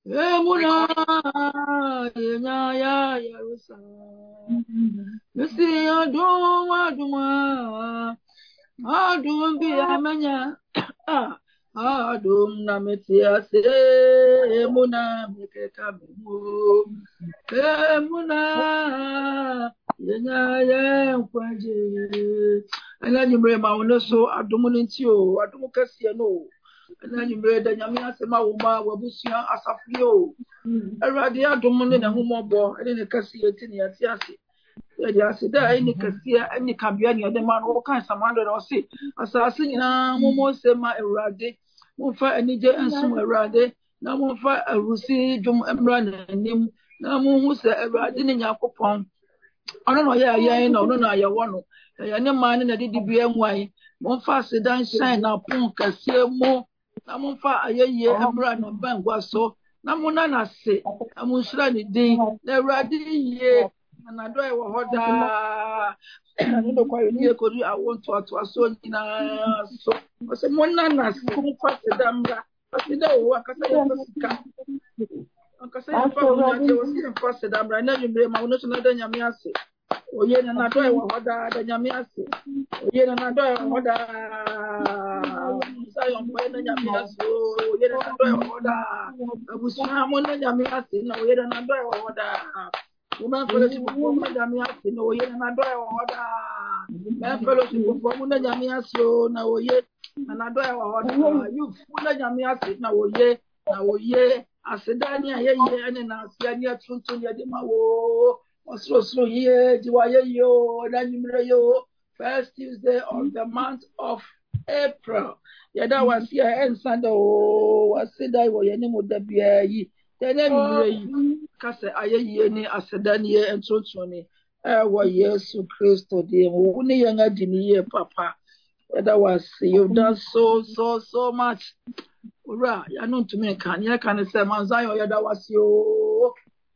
Emuna ya Yerusa. Missy aduma adum bi amanya adum na metia se emuna mekeka mu emuna ya kwaje ana nyimre ma wono so adum nti o adum kase no ana nyimre da nyame asema wo ma wabusua asafio Eradi adum ne na humobo ene ne kase yeti ne yati ase ya asida any kasia any kabia ni ade man wo kan samando na osi asase nyina momo se ma erade mo fa anije ensum erade na mo fa arusi dum emra na nim na mo hu se erade ne nyakopon ono no ya ya na ono na ya wono ya ne man na didi bia nwan mo fa asida shine na pon kasia mo na mo fa ayeye emra no bangwa so na mo na se amunshira ni din na erade ye na do e wo hoda no kwa yoni e kodu awon to aso nyina so o se mo na se mo fa se damra se da wo akasa ye sika akasa ye fa mo na je wo se fa se damra na nyumre ma wono so na da nyame ase oye na do e wo hoda da nyame ase oye na do e wo hoda sa yo mo na nyame ase oye na do e wo hoda abusuha mo na nyame ase na oye na do e wo hoda Woman fellowship for Jamia, no ye and I do order. Man fellowship for Muna Jamia, so now ye and I do order. You full Jamia, now ye, as a Dania, ye, and I see near Tuntunia de Mao, or so ye, yo, Danimayo, first Tuesday of the month of April. Yada was here and Sunday, was said I were any more the beer. Kase ayeye ni asedanie entontoni wa Yesu Kristo de wo ne yanga dini ye papa that was you've done so much ora ya no ntumi kan ya kan se manzayo ya da was yo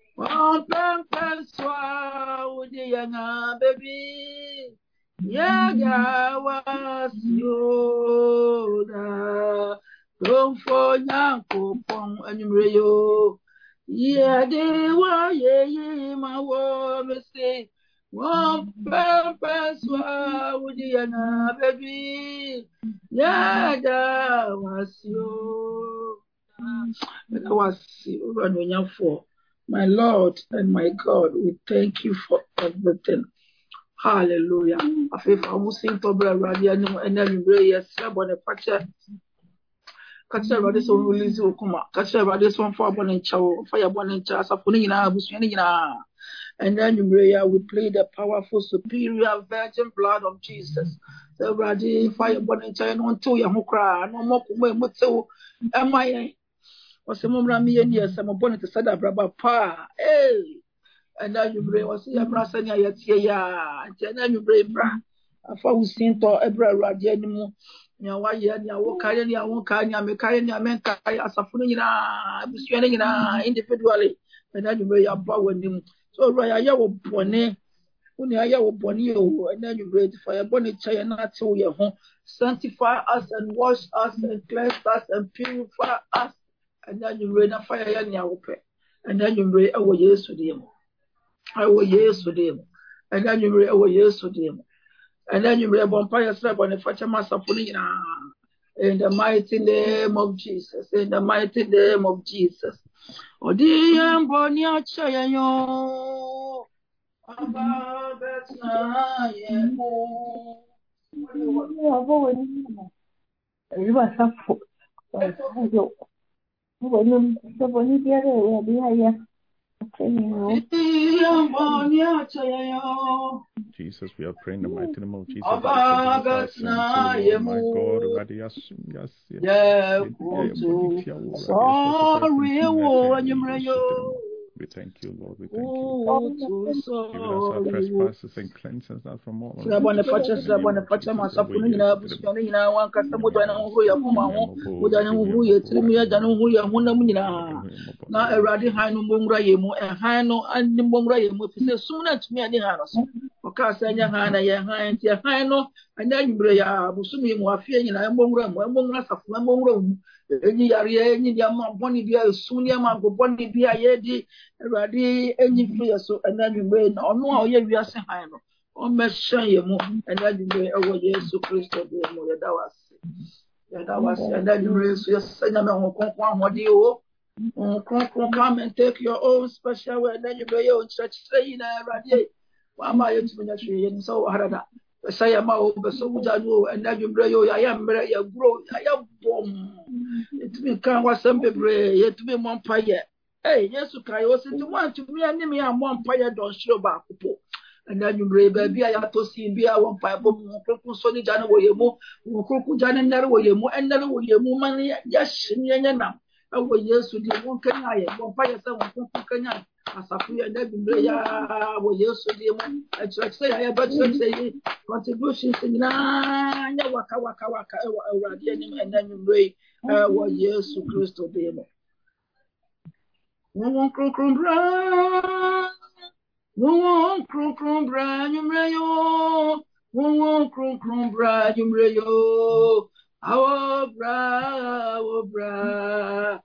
swa udi yanga baby ya ga was yo da don't for nyanko pon anyumre yo yeah, they were, yeah, my woman say, one purpose, would you, baby? Yeah, that was you. That was you, for my Lord and my God. We thank you for everything. Hallelujah. I feel for Muslim to brother Radio and then yes, on the picture. Catcher about this one release Okuma. Catcher about this one for Bonnet Chow, Fire Bonnet Chas, Apunina, Bushanina. And then we play the powerful, superior virgin blood of Jesus. So, Brady, Fire Bonnet Chow, and 1 2 Yamukra, no more Mutu, am I? Or some Rami and yes, I'm a bonnet to Sada Braba Pa. Hey! And then you bring was your brasania yet, and then you bring bra. I found seen to Ebra Radianimu. Why you walk carrying your own kind, you make carrying your men carry as a funina, individually, and then you may have power him. So, Raya, you were bonny, when you were bonny, and then you read for a bonnet chair not to your home. Sanctify us and wash us and cleanse us and purify us, and then you read a fire and your open, and then you read our years to them. Our years to them, and then you read our years to them. And then you will vampire slap on the Fachamas in the mighty name of Jesus. In the mighty name of Jesus. Oh, dear Bonia Chayo. Jesus, we are praying the mighty name of Jesus. Oh my God, we thank you, Lord. We thank you. Even as our trespasses and cleanse us from all na erade han no mbongra yemu han no ani mbongra yemu fise sumna tumi ani han so okasa nya han na ye han ti han no anya nyumre ya busumi mu afie nyina mbongra mu mbongra safu mbongra mu Any area, any yama, bonny be a sunia, go bonny be a yedi, ready, any free so, and then you may not know how you are saying, or measure you more, and then you may over years to Christo, that was, and then you may say, what do you come and take your own special way, and then you may your church saying, ready. Why am I to be so hard? Say a mouth, so and then you bring your I am very grow, I am bomb. It will come was some baby, yet to be one pie. Hey, yes, you can also want to be an enemy and one pie don't show back. And then you bring baby, I have to see be a one pie bomb, Sonny Jana Woyamo, Kuku Jan and Naroyamo, and then Woyamo money, yes, Yana. I will yes to the one can I, one pie, someone can I. As a free and then will yes to the one. I say, I have but say contributions in Nanya Waka Waka Waka, and then you bring what yes to Christo demo. Won't croom bra, won't croom bra, you rayo, won't croom bra, you rayo, our bra.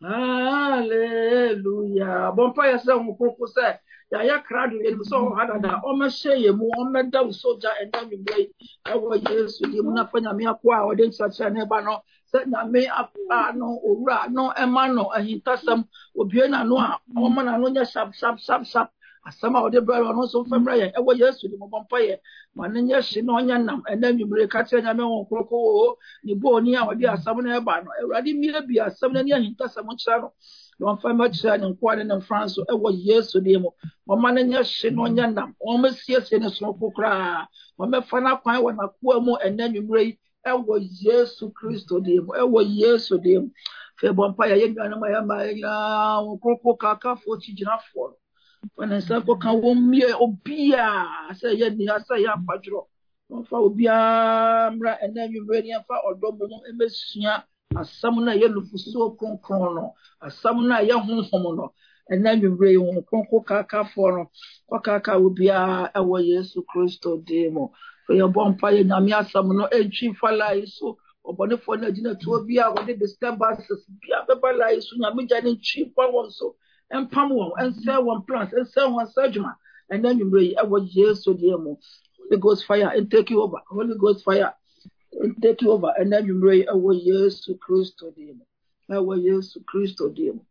Hallelujah. Bonfire sound who say, ya crowd in so hard that almost say a more medal soldier and then you break. I was yes to the Munafana Miaqua or then such an ebano. Said that may up no or no emano and he touched some obiana noa, woman and sharp. Some of the brother also from Ryan. I was yes to the bonfire. One yes, she no yanam, and then you break a chain and no croco. You go near or dear someone ebano. Already me be a 7 year in Tassamon channel. Don't find much in Quadrin and France. I was yes to them. One man and yes, she no yanam. Almost yes in a smoke cry. One may find out when I quamo and then you break. I was yes to Christo them. I was yes to them. Fair bonfire, young my croco caca for Chijina for. When I say go can won me obia say ye ni say ya kwadro fa obia mra and then you ready and fa odomo no emesua asam na ye lufuso kronkron no asam na ye honhom no and then you ready won kronko kaka for no kaka obia ewo Yesu Kristo demo for your bompa ye nyame asam no entwi fa lai so obonefo na gina to obia wo de disturbances bia beba lai so nyame gya ne ntwi fa won so and Pamwon and sell one plants and sell one surgeon. And then you bring I was yes to the emo. Holy Ghost fire and take you over. Holy Ghost fire and take you over. And then you bring I was yes to Christo demo. I was yes to Christo demo.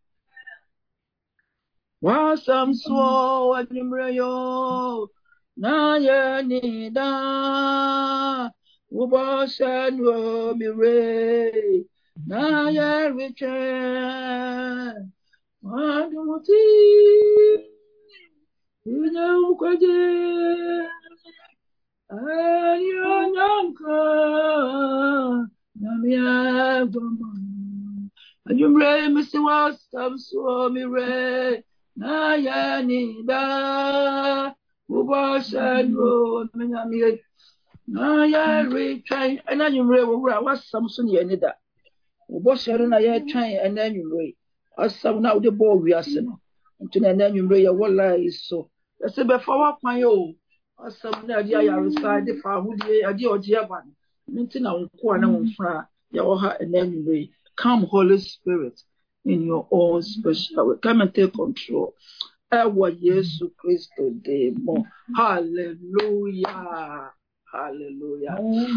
Was some so and you bring yo. Na ye ni da. Ubashan wo mi re. Na ye return. Adumuti, you know, Quaje, Ayanka, Namia, and you ray, Mr. Wastam, so me ray, Nayani, da, Ubashan, Minami, Naya, retrain, and then you ray, was Samson, Yanida, Ubashan, I train, and then you ray. Asam na the ball we are saying. Until then, you bring your wall so. I said, before my own, Asam na dia ya reside the far would ye a dear Japan. Minting on corner on fra, Yawaha, and then you bring. Come, Holy Spirit, in your own special way. Come and take control. Ewa Yesu Christo demo. Hallelujah. Hallelujah.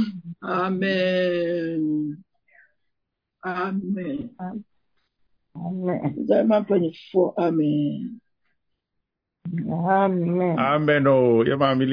Amen. Amen. Amen. Amen. Amen. Amen. Oh,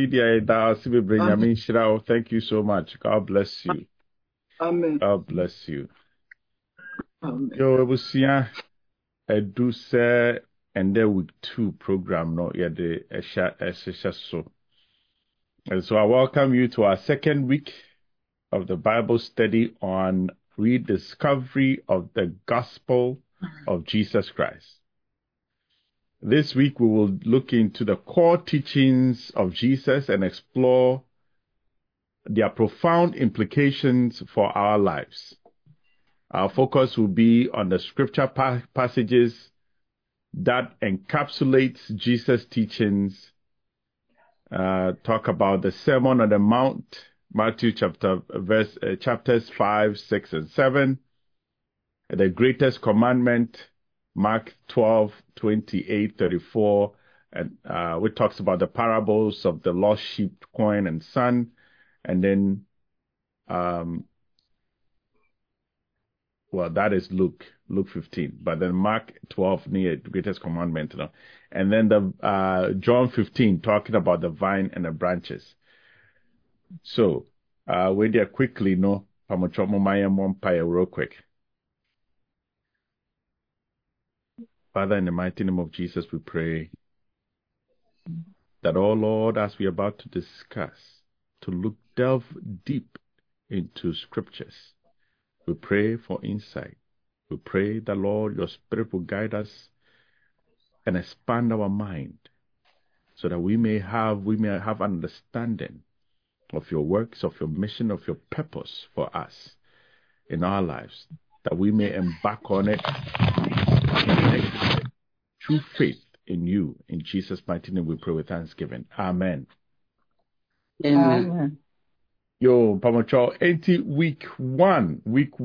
thank you so much. God bless you. Amen. God bless you. Amen. Yo, Ebusia, Edu say, and there week 2 program, no, yeah, the Esha so. And so I welcome you to our second week of the Bible study on rediscovery of the gospel of Jesus Christ. This week we will look into the core teachings of Jesus and explore their profound implications for our lives. Our focus will be on the scripture passages that encapsulates Jesus' teachings. Talk about the Sermon on the Mount, Matthew chapters 5, 6, and 7. the greatest commandment, Mark 12:28-34, and which talks about the parables of the lost sheep, coin, and son, and then that is Luke 15, but then Mark 12 near the greatest commandment, and then the John 15 talking about the vine and the branches. So we there quickly, real quick. Father, in the mighty name of Jesus, we pray that, oh Lord, as we are about to discuss, to delve deep into scriptures, we pray for insight. We pray that, Lord, your Spirit will guide us and expand our mind so that we may have understanding of your works, of your mission, of your purpose for us in our lives, that we may embark on it through faith in you. In Jesus' mighty name we pray with thanksgiving. Amen. Amen. Yo, Pamocho, 80 week one.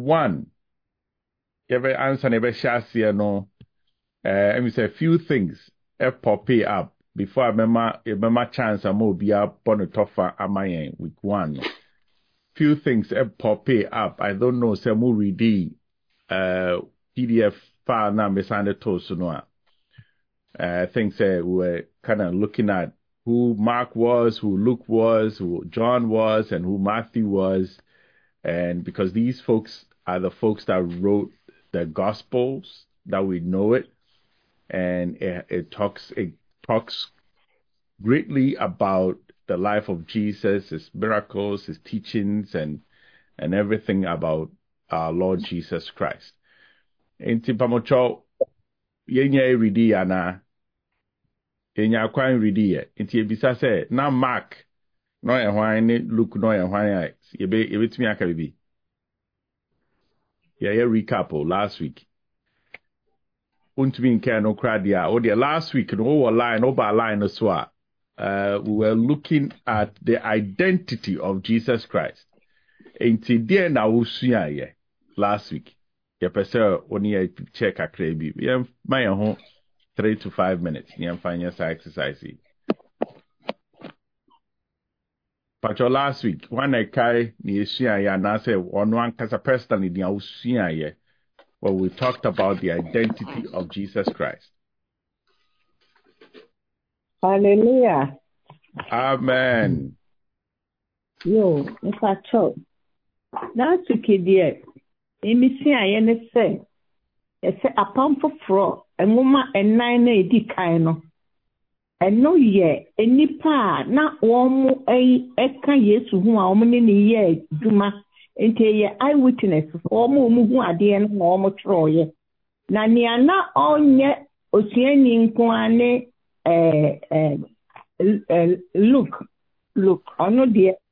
You ever answer never share no. Let me say a few things. Pop up before I remember chance I'm more be up on the tougher am week one. Few things pop up. I don't know. Say more read PDF file now beside the toast no. Things we were kind of looking at who Mark was, who Luke was, who John was, and who Matthew was. And because these folks are the folks that wrote the Gospels, that we know it. And it talks greatly about the life of Jesus, his miracles, his teachings, and everything about our Lord Jesus Christ. Inti pamocho yenya ready ana yenya kwan ready ye. Inti ebisa say na Mark no ehwan ni Luke no ehwan yebetimi aka bibi. Yeah, recap last week. Untimi nke no kradia o the last week no line as well. We were looking at the identity of Jesus Christ. Inti there na usua ye last week. Your person only check a crabby. We have my home 3 to 5 minutes. You can find your exercise. But your last week, one I carry the Usia and I say one casa personally the Usia, where we talked about the identity of Jesus Christ. Hallelujah. Amen. Yo, if I talk, that's okay, dear. Emisi ayene say ese apam foforo enwoma enan na edi kan no eno ye enipa na omo eka Yesu hu a omo ne ye duma ente ye eyewitness omo hu ade no omo troye na nia na onye osuani nko ane look ono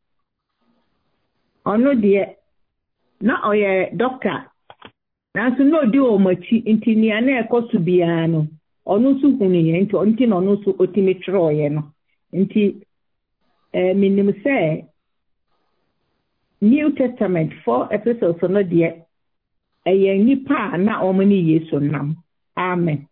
de na oye doctor na so no di o machi intini ana ekosu bia no onu su hunu ye nti no no so otimetro ye no nti minim say New Testament 4 epistles no de nipa na omani Yesu nam. Amen.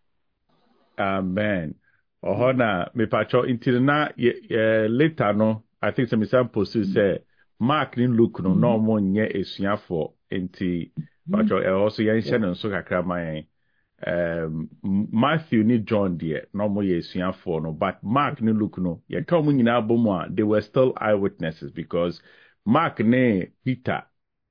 Ohona me pacho intini na later no I think some example say Mark ni Luke no mo nye esuafo enti pacho also yenhye no so kakra man Matthew ni John there no mo ye esuafo no but Mark ni Luke no ye ka mo nyina abomu a they were still eyewitnesses because Mark ne Peter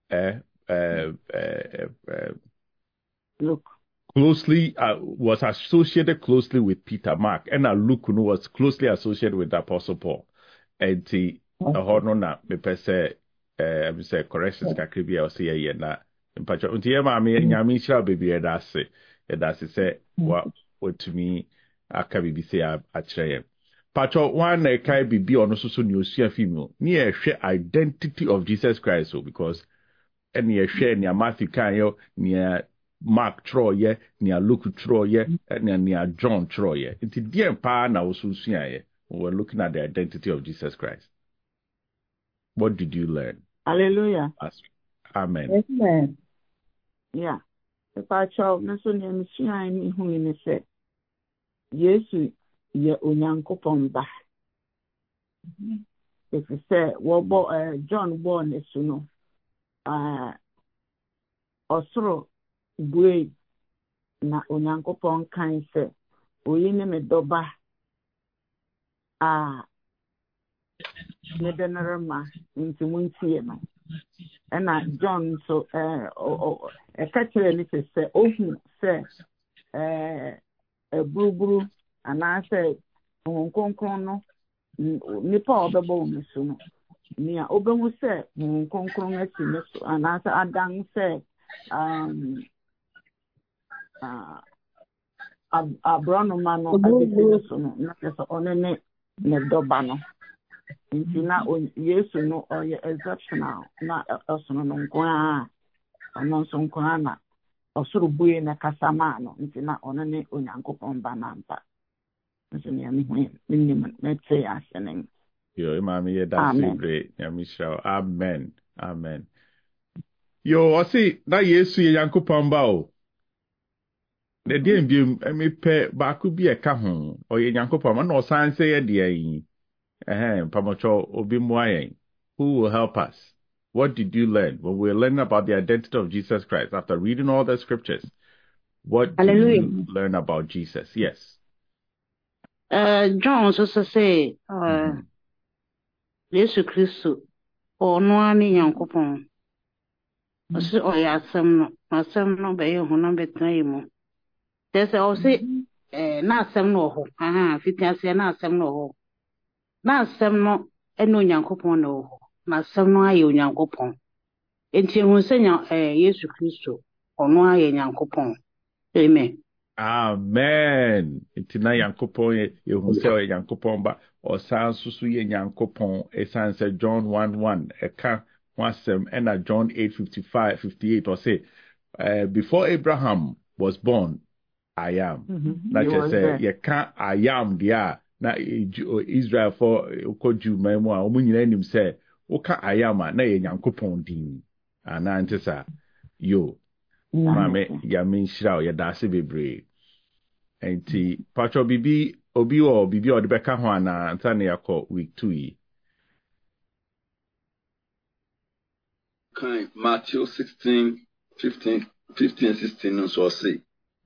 Look closely was associated closely with Peter. Mark and Luke no was closely associated with the Apostle Paul enti no na me pese I say corrections kakri bia o say ye na mpacho ntie ma me nyame hira bebi edase say what me aka bibi say a kire pacho one na kai bibi ono so ne osua fimo ne ye hwe identity of Jesus Christ because any ye hwe ne Matthew kan yo ne Mark Troye ne Luke Troye ne John Troye nti die pa na wo so sua ye we were looking at the identity of Jesus Christ. What did you learn? Hallelujah. Amen. Amen. Yeah. If I shall not so near me who in say, yes, ye Onyankopon ba. If you say, well, John born is no, Osoro, Bue, na Onyankopon kind say, we name a doba. Nedanarama into Muntiema. And John so a catcher and it say, oh, say, a blue, and I say, Hong Kong, Nipa Oberbo Musuno. Near Obermu say, Hong Kong, and as Adam say, Abronomano, not just on Nedobano. Intina Yesu no or exceptional, not also no Guana, or non son Guana, or Surubu na Casamano, Intina on any Unyankopon Banampa. Let's say, as a name. Yo, Mammy, that's great. Amen. Amen. Yo, I see that Yesu Yankopon Bao. The dear beam, me pay back be a cajon, or Yankopon, no sign say a dear. Pamacho Obimwaye, who will help us? What did you learn when we were learning about the identity of Jesus Christ after reading all the scriptures? What did you learn about Jesus? Yes. John also say, Jesus Christ, or no one Yankopon. Or Yasam no be who number time. There's also not some no, fitting say not some no. Na asɛm no ɛno Onyankopɔn no na asɛm no ayɛ Onyankopɔn enti hu sɛ Yesu Kristo ɔno ayɛ Nyankopɔn. Amen. Amen. Enti na Nyankopɔn yɛ hu sɛ ɔyɛ Nyankopɔn ba ɔsan susu yɛ Nyankopɔn ɛsan sɛ John 1:1 ɛka ho asɛm ɛna John 8:58 ɔsɛ before Abraham was born I am. Na kyerɛ sɛ yɛka I am deɛ na Israel for Jew memo a omu nyina nim say woka ayama na ye Nyankopɔn din ana ntesa yo mame ya men shira ye dase bebre enti patro bibi obi o de beka ho ana nta na yakɔ week 2 yi kind Matthew 16:15 16 so say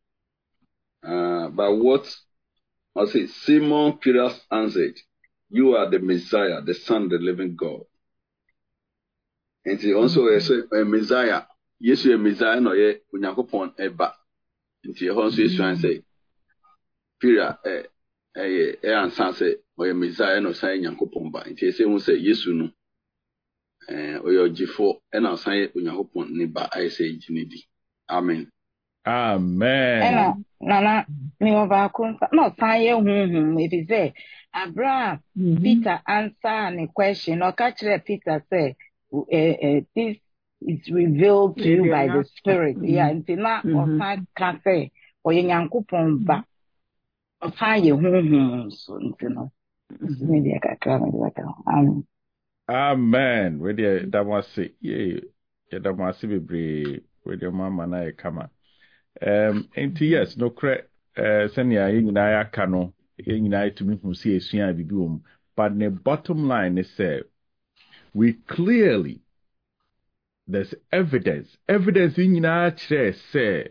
but what I say, Simon Peter answered, you are the Messiah, the Son of the living God. And he also said, a Messiah, yes, you are Messiah, no, ye, Unyakopon, eba. And he also say, Peter, answer, or a Messiah, no, say, Unyakopon, ba. And he say, yes, no, or your G4, and I'll say, Unyakopon, neba, I say, Jinidi. Amen. Amen. Nana, me over no say if you say Abraham Peter answer the question or catch Peter say this is revealed to you by the Spirit. Yeah, until now or can say or Nyankopon ba or say so you maybe I can Amen. Where the damasi yeah damasi bebre where the mama na kama. Enti yes, no correct. Senya yina ya kano, yina to me from see a bibium. But the bottom line is we clearly there's evidence in yina say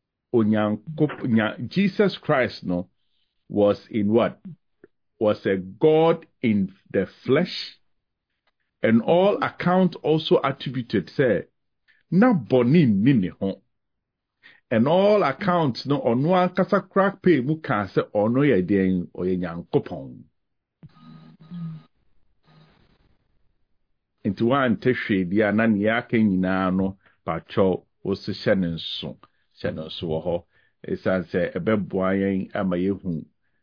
Jesus Christ no was in what? Was a God in the flesh, and all account also attributed say na bonin nini hon. And all accounts no ono ankasa crack pay mu kan se ono ye den oye Nyankopon. Nti wan te hwede ana ne aka nyina no pacho wo se hyɛ nso wɔ hɔ esan sɛ ɛbɛboa yɛn ama yehu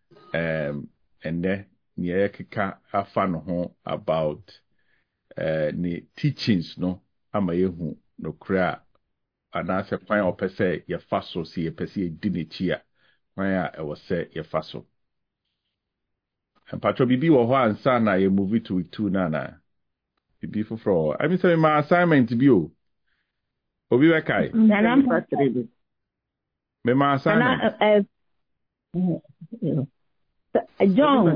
ene ne yɛkeka afa no ho about ne teachings no ama yehu no kra anaasɛ kwan a ɔpɛ sɛ yɛfa so si yɛpɛ sɛ yɛdi n'akyi a kwan a ɛwɔ sɛ yɛfa so. Mpatro bibi wɔ hɔ ansa na yɛ movie to week 2 na bibi foforɔ. I mean sɛ ma assignment bi o. Obi bɛkae. Me my assignment. John,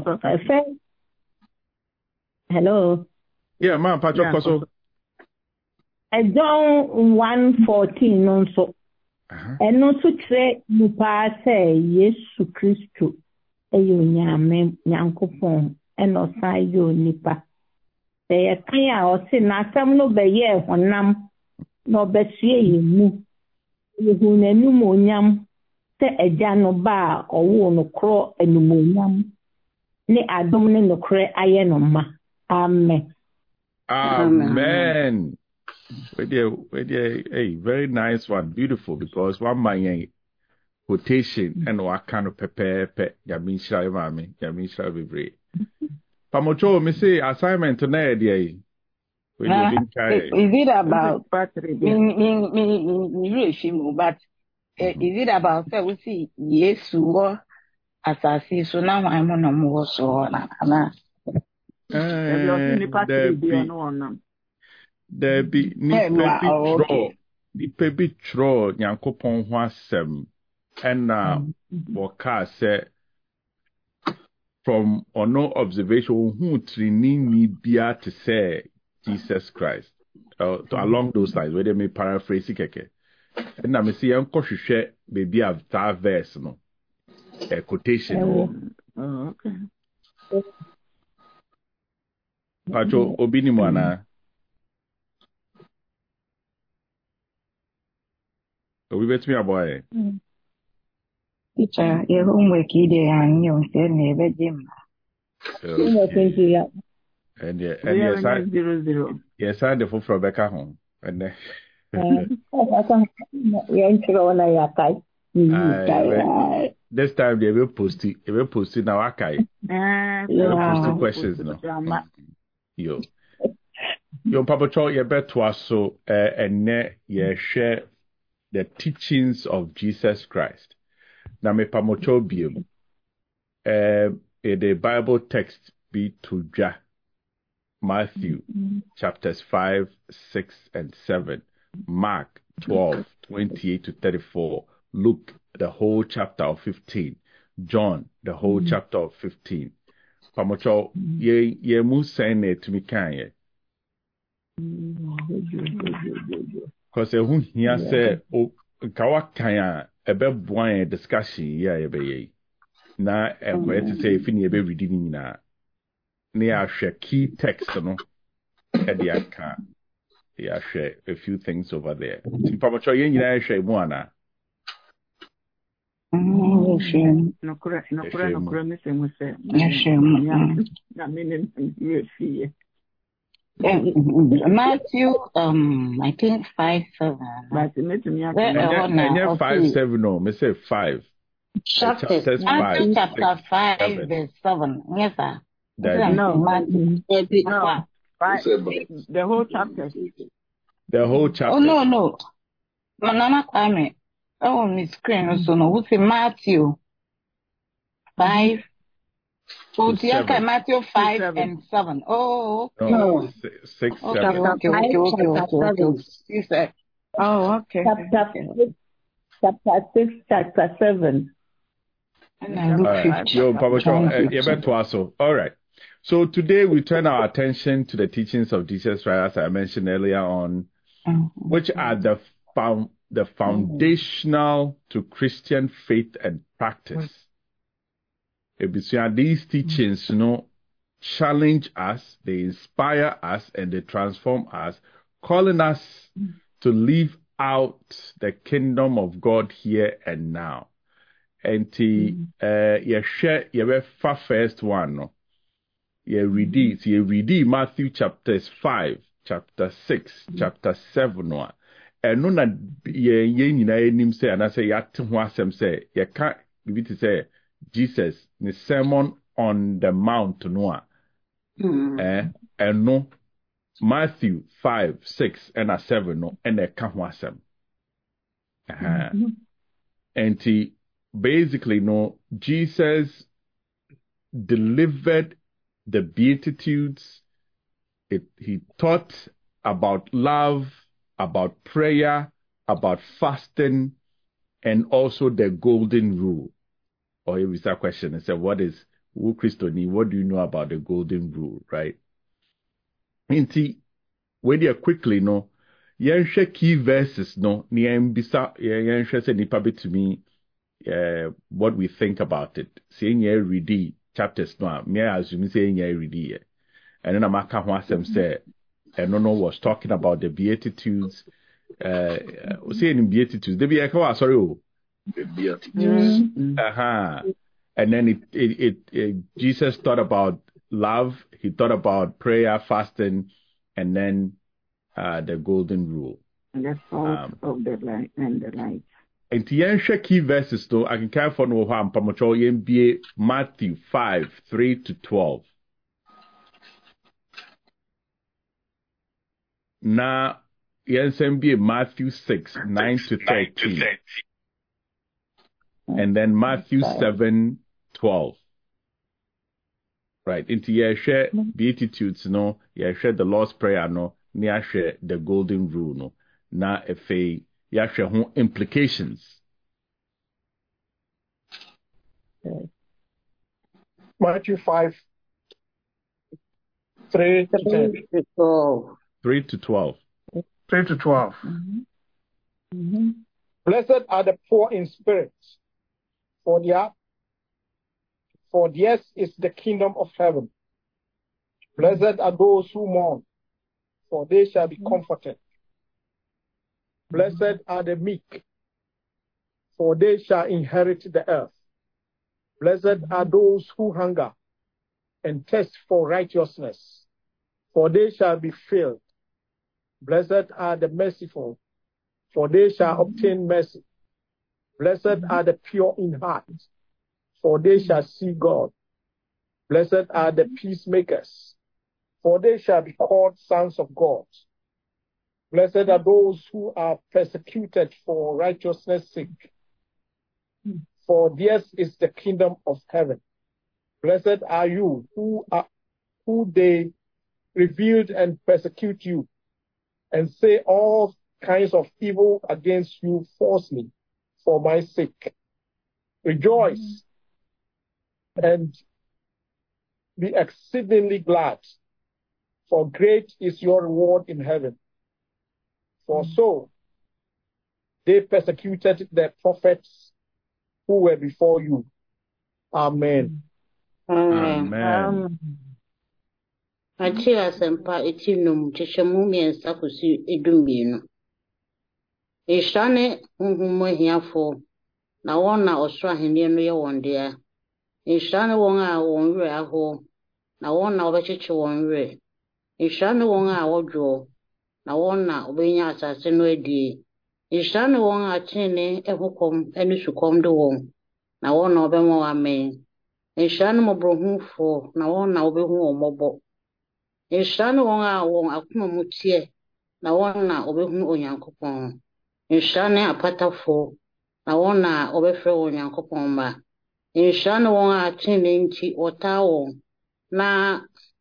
hello. Yeah, ma Patrick Koso. John 1:14 also. And also say mupa say Yesu Christo eyo nyame nyankopon eno sai yo nipa. They kan a o se na asam no be ye honam no be sue ye mu. Yehu nanum onyam se eja no ba owo no kro enum onyam. Ne adom ne no kre aye no ma. Amen. Amen. Hey, very nice one, beautiful, because one my quotation and what kind of pepe yamin shira mami yamin shira bebre. Pamocho, me say assignment tonight, dear. Is it about but is it about say we see Yesu asasi so now I'm on a more so na there be nipa bi tro Nyankopon ho asem na boka say from no observation who trini bia to say Jesus Christ along those lines where they may paraphrase keke na me see enko hwehwe baby of that verse no a quotation Okay. Pacho obini mwana we bet me aboy teacher your homework ide an you say na ebe jim and yes 0 yes I the for Rebecca home and this time they will post it now okay post questions no yo Papa Cho you bet to us so and ye share the teachings of Jesus Christ. Now me pamocho biom the Bible text be to Matthew chapters 5, 6, and 7, Mark 12, 28 to 34, Luke the whole chapter of 15, John the whole chapter of 15. Pamocho ye mu saying it to me can because who here say kawa kan ebe boan discussion ya ebe na e to say if ni ebe reading na ya share key text no e dey aka ya share a few things over there pamocho ye nyina share mu ana no correct me say we say na meaning you Matthew, I think 5:7. But and 5:7 no, me say 5. Chapters 5, chapter 5, verse 7. Yes, sir. No, Matthew. No, 5. The whole chapter. The whole chapter. Oh no. Manana Kwame. Oh, Miss Screen. So no, we say Matthew 5. So Matthew 5 and 7. Oh, okay. No, 6, 7. Okay. You said. Oh, okay. Chapter 6, chapter 7. Yo, Papa, all right. So today we turn our attention to the teachings of Jesus Christ, as I mentioned earlier on, which are the foundational to Christian faith and practice. These teachings, challenge us, they inspire us, and they transform us, calling us to live out the kingdom of God here and now. And you share your first one. You read Matthew chapters 5, chapter 6, chapter 7 one. And no na ye say and I say say you can't give it to say Jesus the sermon on the mount noa. And no Matthew 5, 6 and a 7 no and a kahwasem. And basically no Jesus delivered the Beatitudes. He taught about love, about prayer, about fasting, and also the golden rule. Or if it's a question, I said, what do you know about the golden rule, right? Inti, when you quickly know, yenshe key verses no, ni bisa yenshe se nipa to me, what we think about it. Saying ye ready chapters no, me assume saying ye ready. And then Amaka Hwasem said, Enono was talking about the Beatitudes, saying Beatitudes, the Beatitudes, sorry, The Beatitudes. And then Jesus thought about love, he thought about prayer, fasting, and then the golden rule. And the salt of the light and the light. And the key verses, though, I can carry for no harm, Pamocho, Matthew 5:3-12. Now, Matthew 6:9-13. And then Matthew 7:12. Right. Into share Beatitudes, no, share the Lord's Prayer, no, share the golden rule, no. Na share implications. Matthew 5:3-12. 3-12. 3-12. Blessed are the poor in spirit, for theirs is the kingdom of heaven. Blessed are those who mourn, for they shall be comforted. Blessed are the meek, for they shall inherit the earth. Blessed are those who hunger and thirst for righteousness, for they shall be filled. Blessed are the merciful, for they shall obtain mercy. Blessed are the pure in heart, for they shall see God. Blessed are the peacemakers, for they shall be called sons of God. Blessed are those who are persecuted for righteousness' sake, for theirs is the kingdom of heaven. Blessed are you who they reviled and persecute you, and say all kinds of evil against you falsely for my sake. Rejoice and be exceedingly glad, for great is your reward in heaven. For so they persecuted the prophets who were before you. Amen. Amen. Achi asempa etinum chechemu miensa kusi edumbinu. Ishane humo hiafo na wona osra hene no ye wonde. Ishane won a wonwe aho na wona obecheche wonwe. Ishane won a wodwo na wona obenya asase no adi. Ishane won a chene ehukom enusukom do won na wona obemo amen. Ishane mobrohufo na wona obehu omobo. Ishane won a won akoma mutie na wona obehu onyankopon. Ishane apatafo na wona obefre onyankopon ma. Ishane won a chene nti otawo na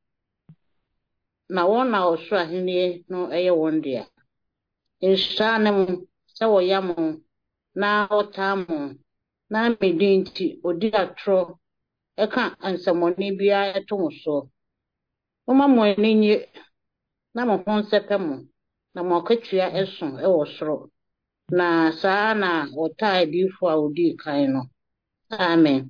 wona osra henie no eye wondia. Ishane mu se woyamo na otamo na medinti odi atro eka ansamoni bia etonso. Uma mo ninye na mo honsepemo na mo katua eson e wo soro. Na saa na ota edifo a odi kan no. Amen.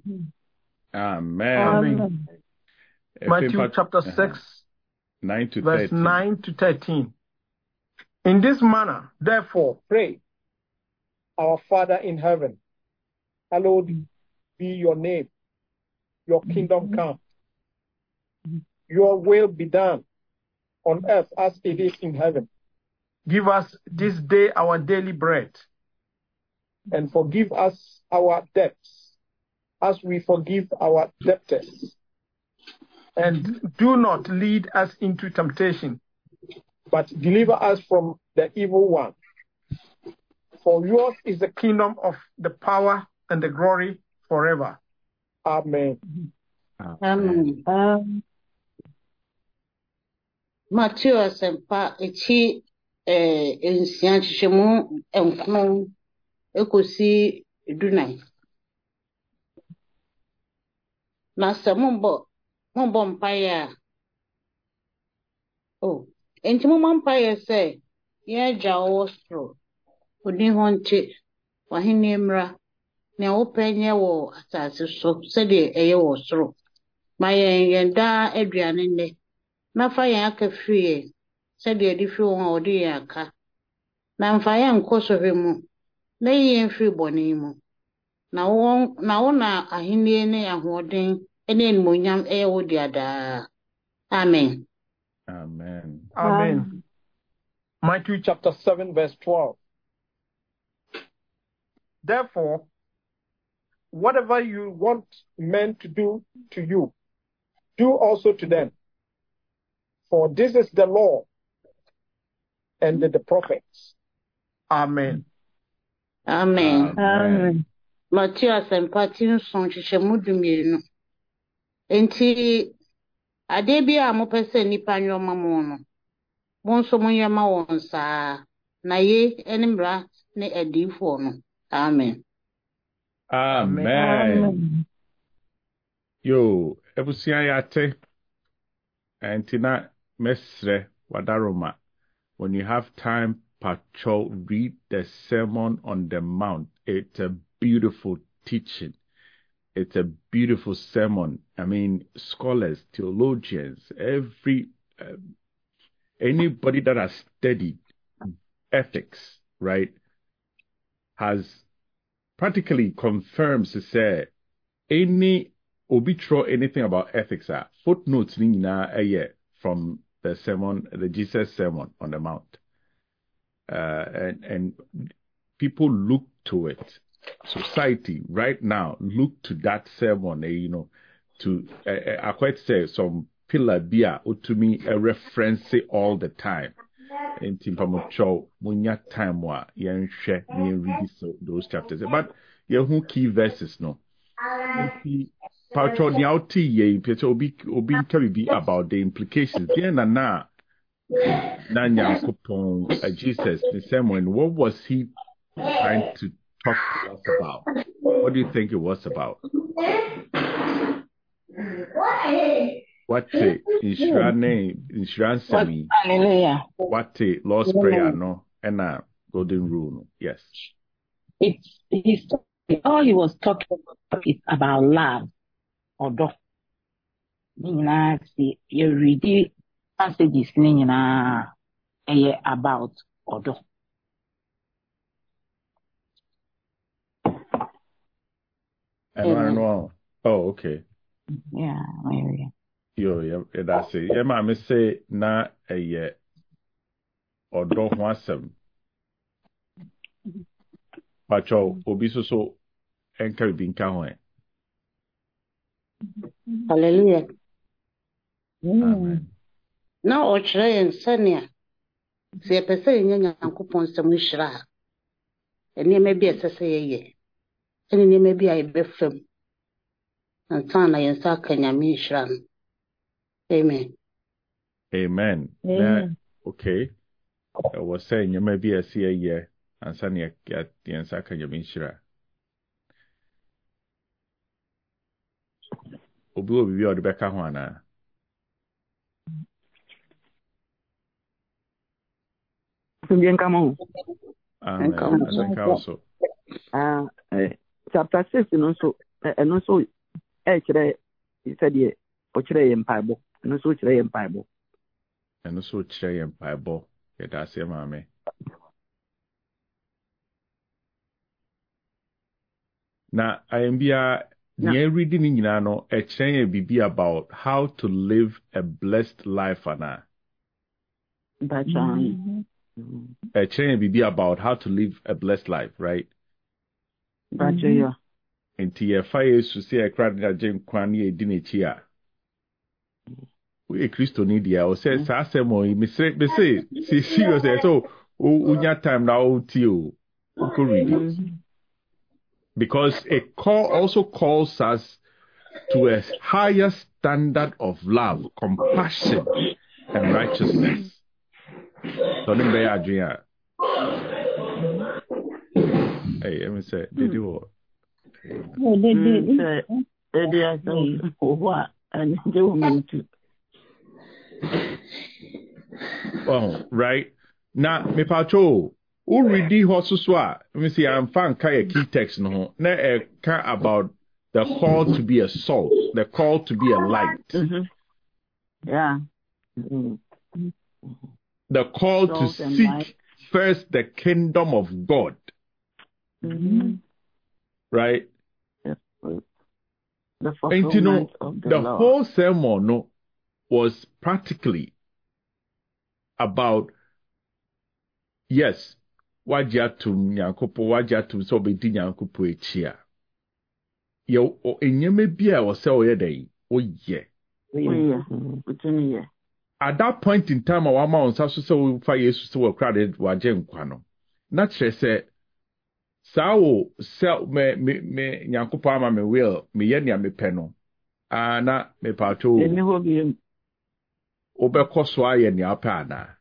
Amen. Matthew chapter 6, 9-13. verse 9-13. In this manner, therefore, pray, our Father in heaven, hallowed be your name. Your kingdom come. Your will be done on earth as it is in heaven. Give us this day our daily bread, and forgive us our debts as we forgive our debtors. And do not lead us into temptation, but deliver us from the evil one. For yours is the kingdom of the power and the glory forever. Amen. Amen. Matthew asempa echi ensia chichemu enkunu ekosi dunai. Na sɛ mombɔ mpaeɛ enti momma mpaeɛ sɛ yɛn Agya a ɔwɔ soro, wo din hɔ nte, w'ahenni mmra, nea wopɛ nyɛ wɔ asase so sɛdeɛ ɛyɛ wɔ soro. Ma yɛn daa aduane nnɛ, na fa yɛn aka firi yɛn sɛdeɛ ɛde firi wɔn a wɔde yɛn aka. Na mfa yɛn nkɔ sɔhwɛ mu, na yi yɛn firi bɔne mu. Na wo na ahenni ne ahoɔden ne animuonyam ɛyɛ wo dea daa. Amen. Amen. Amen. Matthew chapter 7, verse 12. Therefore, whatever you want men to do to you, do also to them. For this is the law and the prophets. Amen. Amen. Amen. Matthew asɛmpati nson hyehyɛmu 12. Enti ade bi a mopɛ sɛ nnipa nyɛ ɔma mo no, mo nso monyɛ ma wɔn saa. Na ye ne mmara ne adiyifoɔ no. Amen. Amen. Yo, ebusua yate. Antina mesre wadaroma. When you have time, Pacho, read the Sermon on the Mount. It's a beautiful teaching. It's a beautiful sermon. I mean, scholars, theologians, anybody that has studied ethics, right, has practically confirms to say any obitro anything about ethics are footnotes from the sermon, the Jesus Sermon on the Mount. And people look to it. Society right now look to that sermon, to I quite say some pillar bia to me a reference all the time. In Timpamocho, munya time wa yen share read those chapters. But who key verses no. Patro the outi ye obi can be about the implications. Then na Jesus the sermon, what was he trying to talk to us about? What do you think it was about? What insurance me? Hallelujah. What Lord's Prayer no and golden rule no? Yes. All he was talking about is about love or do. You read passages about or do. I don't know. Oh, okay. Yeah, maybe. Yo, that's it. Yeah, ma, me say na odo ho asem. Pacho obi so enka bi nka ho. Hallelujah. Amen. Na ɔkyerɛ yɛn sɛnea sɛ yɛpɛ sɛ yɛnyɛ Nyankopɔn nsɛm nhyira a nneɛma bi a ɛsɛ sɛ yɛyɛ ɛne nneɛma bi a yɛbɛfam ansa na yɛn nsa aka Nyame nhyira no. Amen. Amen. Okay. I was saying you may be a year and Sanya get the answer can you shira. Obi will be the Becca Juana. Amen. Also. Chapter 6 and also actually he said ye ochire yem Bible and also ochire yem Bible. And also ochire yem Bible. Yeah, that's your mommy. Now I am near reading in Yano a chain be about how to live a blessed life Anna. A chain be about how to live a blessed life, right? Yeah. Nti ye fire to say a crowd that Jane Kwani Dinichia. We Christo Nidia or says Sasemo, me say, see serious so unya time now to because a call also calls us to a higher standard of love, compassion, and righteousness. So Hey, let me say, did you? Oh, right. Now, me pacho, who read the horse let me see, I'm fan kaya key text no. Na care about the call to be a salt, the call to be a light. Yeah. The call to seek first the kingdom of God. Right? The And you know, the Lord. whole sermon was practically about, yes, wajatum nyankopo, wajatum so be di nyankopo echia. Yo, enyeme bia o se oye dey, oye. At that point in time, our mama on saso se we fa Yesu se we crowded waje nkwa no. Na kire se sawo se me nyankopo ama me will me ye nia me pɛ no. Ana me pato. Obekɔ so ayɛ nia pɛ ana.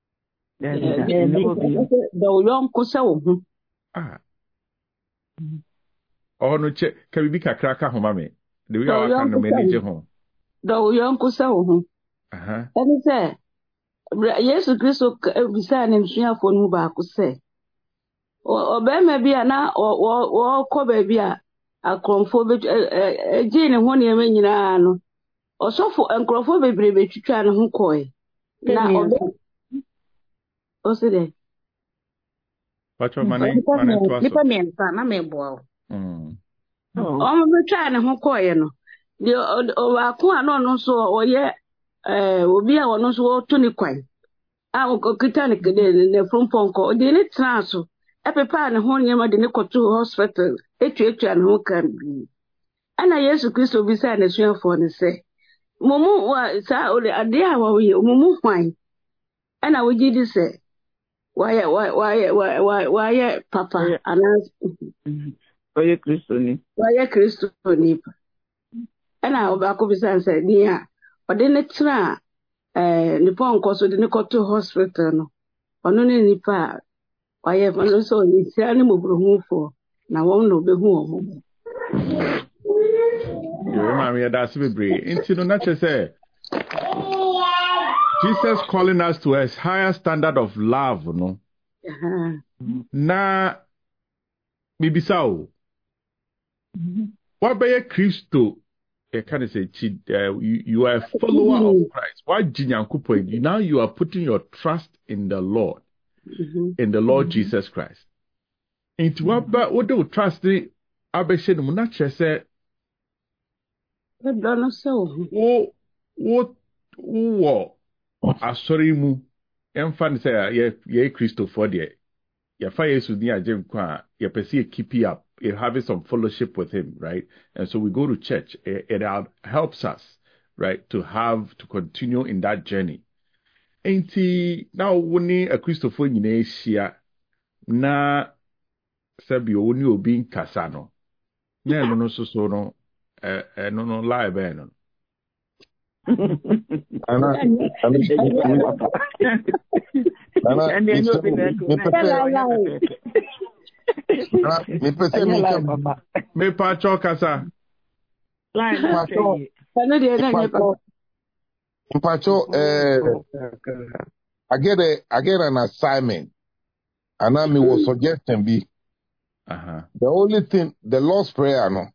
Oh no che ka bibi kakra ka ho ma me. De wi awa kan no me ni je ho. Do yonko sa wo. Ɛne sɛ Yesu Kristo bisa ne msuafo no baako sɛ ɔbɛrima bi a na wɔkɔ baabi a akrɔmfo gye ne ho nneɛma nyinaa no ɔsɔfo nkurɔfo bebree betwitwa ne ho kɔe na ɔsɛ dɛ Pacho mane to aso nipa miɛnsa na meboa wo ɔmo betwa ne ho kɔe no de ɔbaako a no nso ɔyɛ obi a ɔno nso wɔto ne kwan a ɔkita ne frompɔnkɔ ɔde ne tena so ɛpepa ne ho nneɛma de ne kɔto hospital etuatua ne ho kan bi ana Yesu Kristo bisa ne suafo ne sɛ mumu wa sa ole ade a wɔyɛ mumu hwan ana wogye di sɛ wayɛ papa ana Wayɛ Kristo ni ana ɔbaako bisa sɛ ni a ɔde ne tena nipa nkɔ so de ne kɔto hospital no ɔno ne nipa a wayɛ no so ɔyɛ sia ne mɔbrohufo na wɔn na obehu wɔn. that's into no say Jesus calling us to a higher standard of love, no? Na bibisao. What by Christo? Can I say you are a follower of Christ? Why Jinyankupo? Now you are putting your trust in the Lord, in the Lord Jesus Christ. Into what do trust the Abeshe Munache say? What asori mu emfa ne say ye Christo for there. Ya fa Yesu ni ajem kwa ya pesi keep up. You're having some fellowship with him, right? And so we go to church. It helps us, right, to continue in that journey. Ain't now when a Christopher in Asia na sabi oni obi nkasa no. Na no so no no live no. Me pacho kasa. Pacho, I get an assignment, and I was suggesting be. The only thing, the Lord's Prayer, no.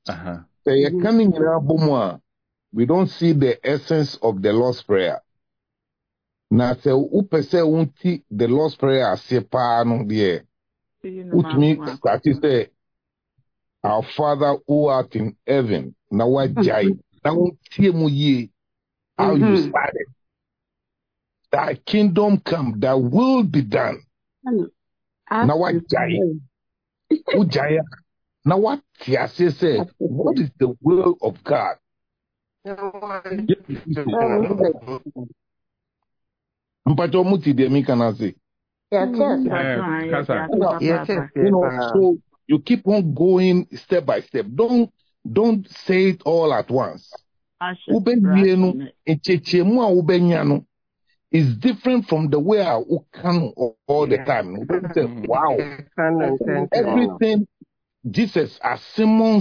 We don't see the essence of the Lord's Prayer. Na se upese unti the Lord's Prayer sepa no there. Which means that is the our Father who art in heaven. Na wajai. Na unti mu ye. How you started. Thy kingdom come, thy will be done. Na wajai. Ujaya. Na what Tiase said, what is the will of God? Mpacho muti de mi kana say. So you keep on going step by step. Don't say it all at once. Ubenienu echechemu a ubenya no is different from the way I can all the time. Say, wow, everything Jesus as Simon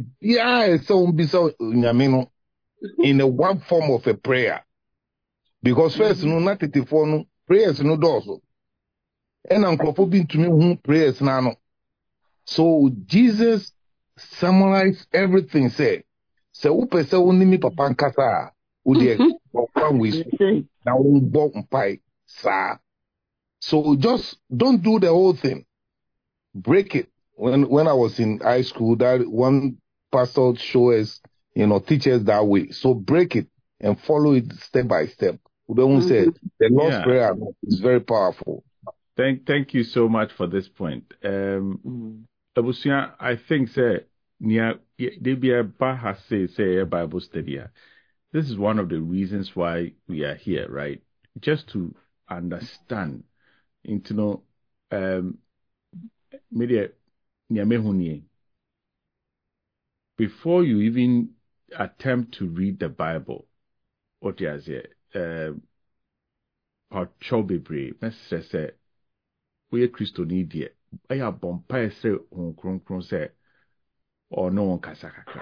in a one form of a prayer. Because first, no, not no prayers, no doors. And Uncle to me who prayers now. So Jesus summarized everything, say, so upe se unimi papa nkasa ude one way na unbo mpai sa. So just don't do the whole thing. Break it. When I was in high school, that one pastor show us, teach us that way. So break it and follow it step by step. Udon said the Lord's Prayer is very powerful. Thank you so much for this point. Abusia, I think say has say a Bible study. This is one of the reasons why we are here, right? Just to understand, media before you even attempt to read the Bible, what you say, say, we are Christian dear. I have bompire say on kron say or no one kasakaka.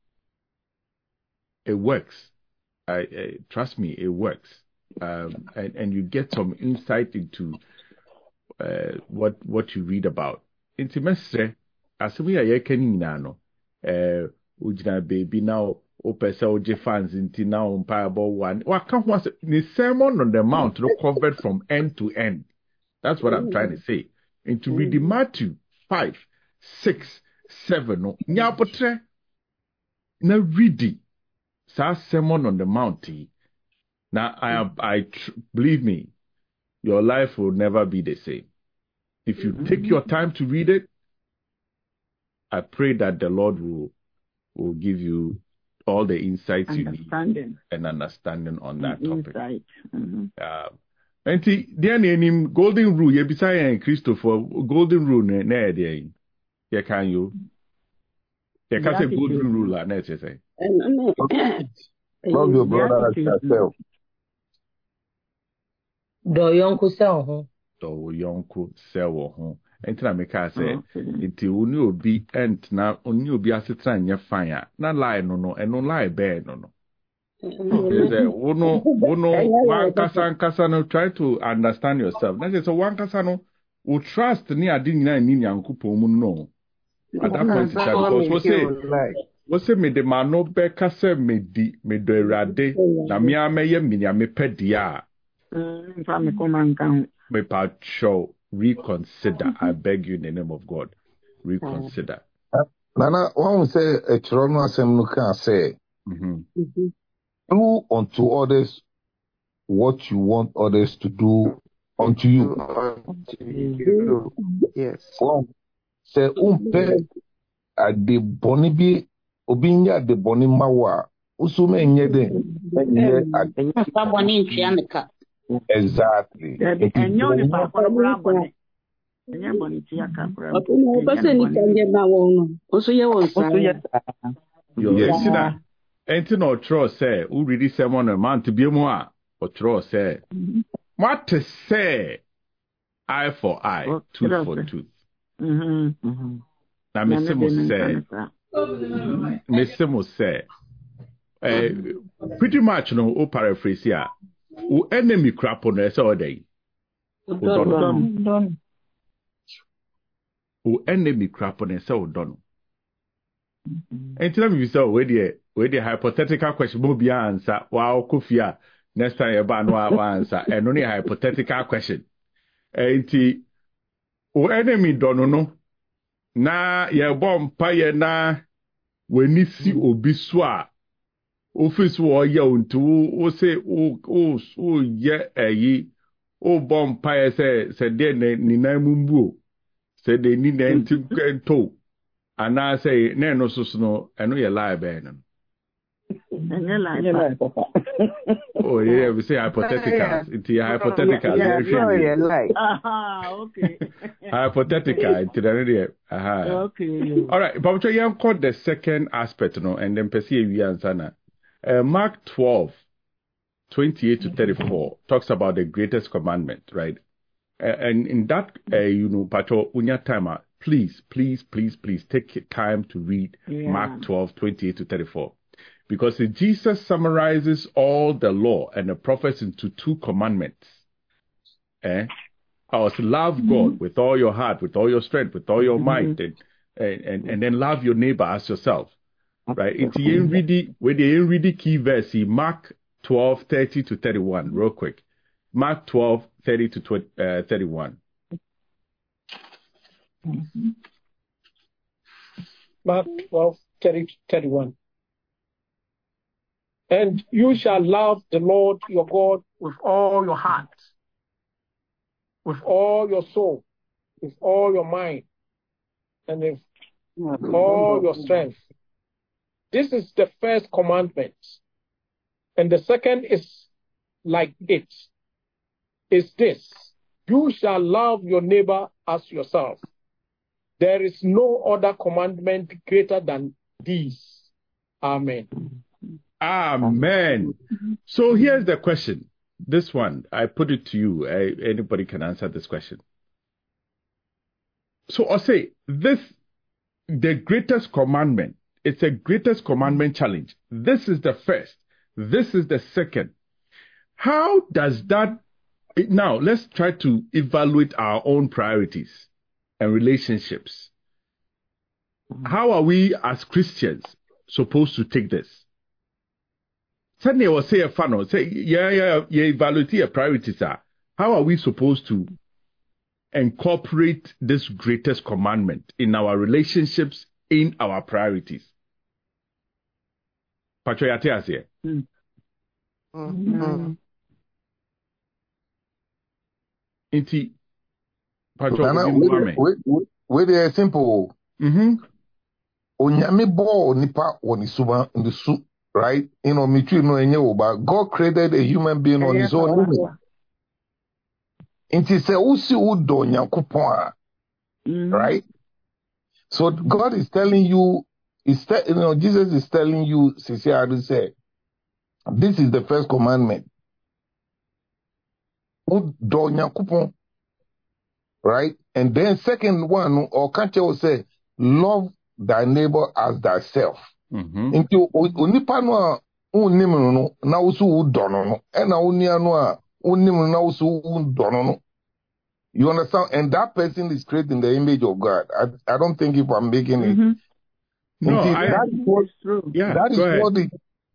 It works. I trust me, it works. And you get some insight into what you read about. Intimacy, as we are yakening nano, ujina baby now, opesa oje fans inti now umpire one. What can't was the Sermon on the Mount covered from end to end. That's what I'm trying to say. And to read Matthew 5, 6, 7, no, nyapotre na ready. Sa Sermon on the Mount. Now believe me, your life will never be the same. If you take your time to read it, I pray that the Lord will give you all the insights you need and understanding on that topic. And the name golden rule, you beside Christopher, golden rule, yeah, can you? You can't say golden rule, let's say. Love your brother as yourself. Do yonko sell ho. Do yonko sell ho. Entina me ka say nti oni obi entna oni obi asetra nya fine na lie no eno lie be no. Say wono one kasa no try to understand yourself. Na say so one kasa no will trust ni ade nyina ni nyankopon mu no. At that point because we say me de mano be kasa me do erade na me ameye me nya me pedia. Me pa show reconsider. I beg you in the name of God. Reconsider. Nana, one will say a Toronto Assembly can say, do unto others what you want others to do unto you. Yes. Say, at the bonibi, obinya the bonimawa, usume nyede. Exactly. Enti no trust say who really sermon a man to be more or trust say what to say eye for eye, tooth for tooth. Now Mr. say pretty much no paraphrase here. Who enemy crap on us all day? Who enemy crap on us all done? And tell me, so where the hypothetical question will be answer. Wow, Kufia, next time you ban one answer, and only a hypothetical question. And who enemy don't know? Na ye bomb pie na when you see obiswa. Office war unto o say o ye o bomb pie say de ni na mumbu say de ni na nto ana say na no so no eno ye lie be no oh yeah we say hypothetical it is hypothetical okay hypothetical it okay all right but we can call the second aspect no and then perceive we answer na Mark 12 28 to 34 talks about the greatest commandment, right? And in that, Pato Unya Timer, please take time to read Mark 12, 28 to 34. Because Jesus summarizes all the law and the prophets into 2 commandments. I was love God with all your heart, with all your strength, with all your might, and then love your neighbor as yourself. Right? It's the key verse, Mark 12, 30 to 31, real quick. Mark 12, 30 to 31. Mark 12, 30 to 31. And you shall love the Lord your God with all your heart, with all your soul, with all your mind, and with all your strength. This is the first commandment. And the second is like it. Is this: you shall love your neighbor as yourself. There is no other commandment greater than these. Amen. Amen. So here's the question. This one, I put it to you. Anybody can answer this question. So I'll say this, the greatest commandment. It's a greatest commandment challenge. This is the first. This is the second. How does that... Now, let's try to evaluate our own priorities and relationships. How are we as Christians supposed to take this? Suddenly, I will say a funnel. Say, evaluate your priorities. How are we supposed to incorporate this greatest commandment in our relationships, in our priorities? Patriarchia here. Inti. With a simple. Onyame bo nipa woni suba in the soup, right? But God created a human being on his own image. Inti se usi udo Nyankopon, right? So God is telling you, Jesus is telling you, Sisi say, this is the first commandment. Udo Nyankopon, right? And then second one, or can't you say, love thy neighbor as thyself. Into onipa no unim no na usu udono no e na unia no unim na usu udono no. You understand? And that person is created in the image of God. I don't think if I'm making it. No, that's true. Yeah, that is what the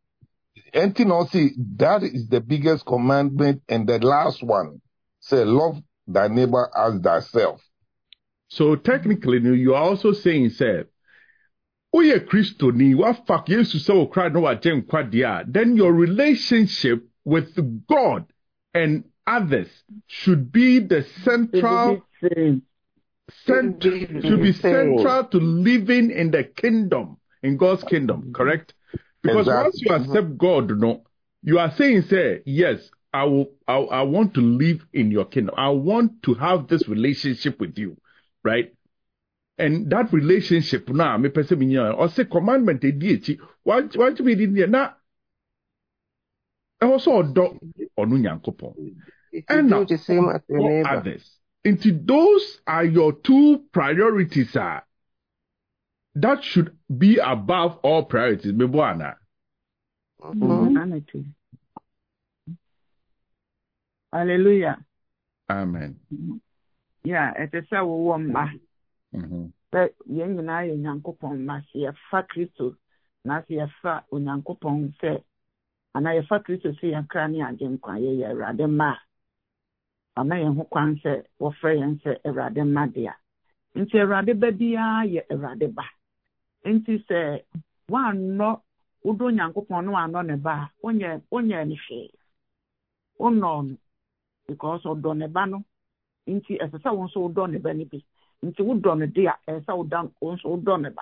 that is the biggest commandment, and the last one say love thy neighbor as thyself. So technically, you are also saying, say, Oye Christo ni wa fuck Jesus so cry no ajem kwadia. Then your relationship with God and others should be the central to living in the kingdom, in God's kingdom, correct? Because once you accept God, you are saying, say, yes, I want to live in your kingdom. I want to have this relationship with you, right? And that relationship now, me person or say commandment deity, want to be in there now. Also do onu Nyankopon. And now the same as your neighbor. Others. Into those are your 2 priorities, that should be above all priorities. Meboana. Hallelujah. Amen. Yeah, it is a woman. But yen na ye Nyankopon ma se fa Kristo na se fa Onyankopon se ana ye fa Kristo se yakra ne agem kwa ye Awurade ma ana ye ho kwan se wo frɛ yen se Awurade ma dia nti Awurade ba bia ye Awurade ba nti se wan no udo Nyankopon no ano ne ba onye ne hwe onno because odo ne ba no nti esesa won so odo ne ba ne bi nti wodɔ no de a ɛsɛ wodan nso wodɔ no ba.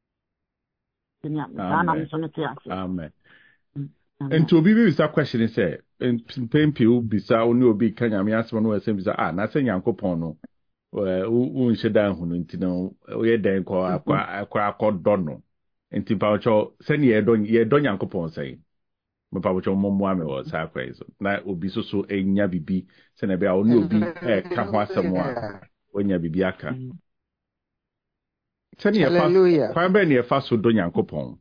Amen. And to be with that question say, Pempi bisa oni obi kanya me asema no asem bisa na se Nyankopon no unhye dan hu no nti no ye dan akɔ dɔ no nti pa cho se ne ye dɔ Nyankopon sei. Mpa wo chomo mo ame wo sa kwai so na obi so enya bibi se na be a oni obi ka ho asem a onya bibi aka tani e fa kwan be ne e fa so do Nyankopon.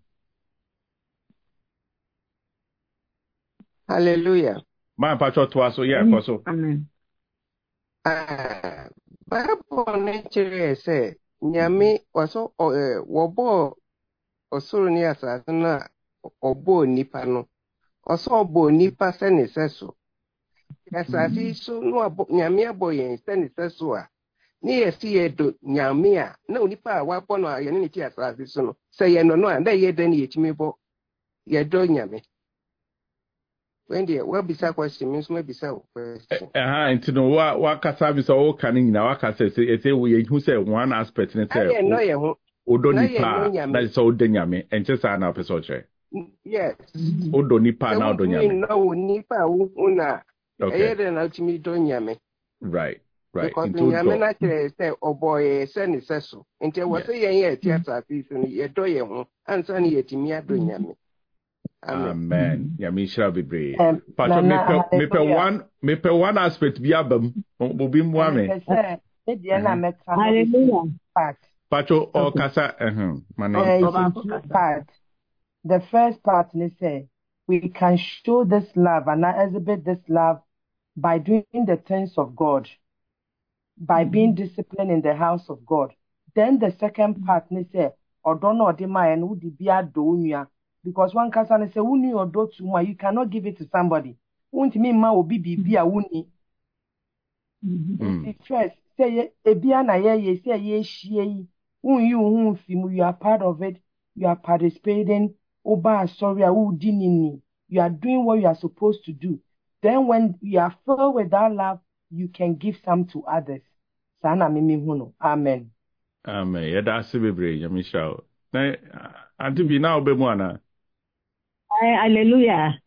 Hallelujah. Ma pa cho to aso ko so. Amen. Bible nature say nyame waso wobo osoro ni asase na obo nipa no oso obo nipa se ne seso asase so no abo nyame abo yen se ne seso a ni esi edo nyame a na onipa a wabo no ye ne ti asase so no se ye no no a na ye dan ye timi bo ye do nyame. When the what bisa question means maybe so question. Into no wa kasa bi so ka ni nyina wa kasa say we hu say one aspect ne say no ye ho odo nipa na so odo nyame enche sa na person che. Yes. Odo nipa na odo nyame. No nipa una e dey na timi do nyame. Right. Because nyame na kire say oboy say ni seso. Enti wo say ye theater piece ni ye do ye ho ansa ni ye timi ado nyame. Amen. Yami shall be brave. Pacho me pe one aspect bi abam. Obi muame. Hallelujah. Pacho o kasa part. The first part they say we can show this love and exhibit this love by doing the things of God, by being disciplined in the house of God. Then the second part they say odono odima and udi bia do. Because one person say, "Uni or do to you cannot give it to somebody. Won't me ma obi be a uni." First, say ebia na ye say ye shie. You are part of it. You are participating. Oba sorry, you are doing what you are supposed to do. Then when you are filled with that love, you can give some to others. Sana mimi huno. Amen. Amen. Yada asibebre yamisha. Na antibi na obemu ana. Hallelujah.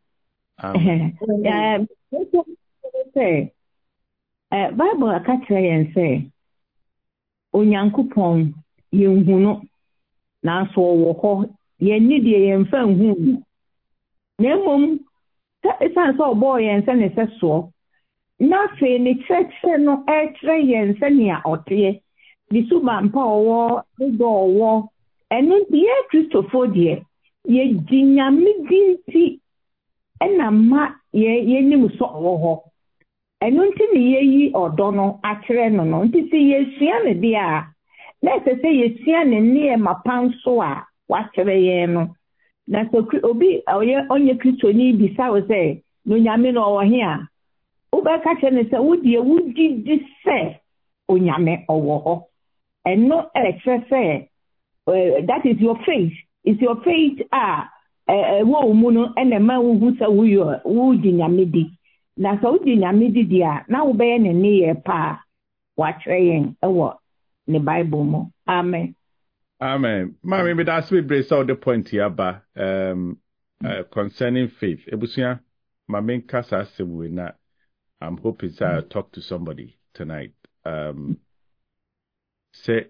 Bible akatra yen say Onyankopon yenhunu na so wo ho yenni de yemfa nhu na mom ta isan so boy yen se ne seso na fe ne church no etre yen se ne a ote di suba mpa owo do owo enu die Christopher die ye jinyame dinti ena ma ye nim so wo enu nti ne yeyi odo no akere no no nti se yesua ne dia na se yesua ne ne ma panso a wa kere ye no na so obi onye Kristoni bisa wo se no nyame no wo he a wo ba ka kere ne se wudi di se onyame owo ho eno se that is your faith. It's your faith wo mu no ena ma wo sa wo di nyamedi na so di nyamedi dia na wo be ne ye pa wa treyen ewo ne Bible mo. Amen. Amen. Mami me that's we brace out the point here ba concerning faith. Ebusia mami kasa sewe na I'm hoping I'll talk to somebody tonight. Say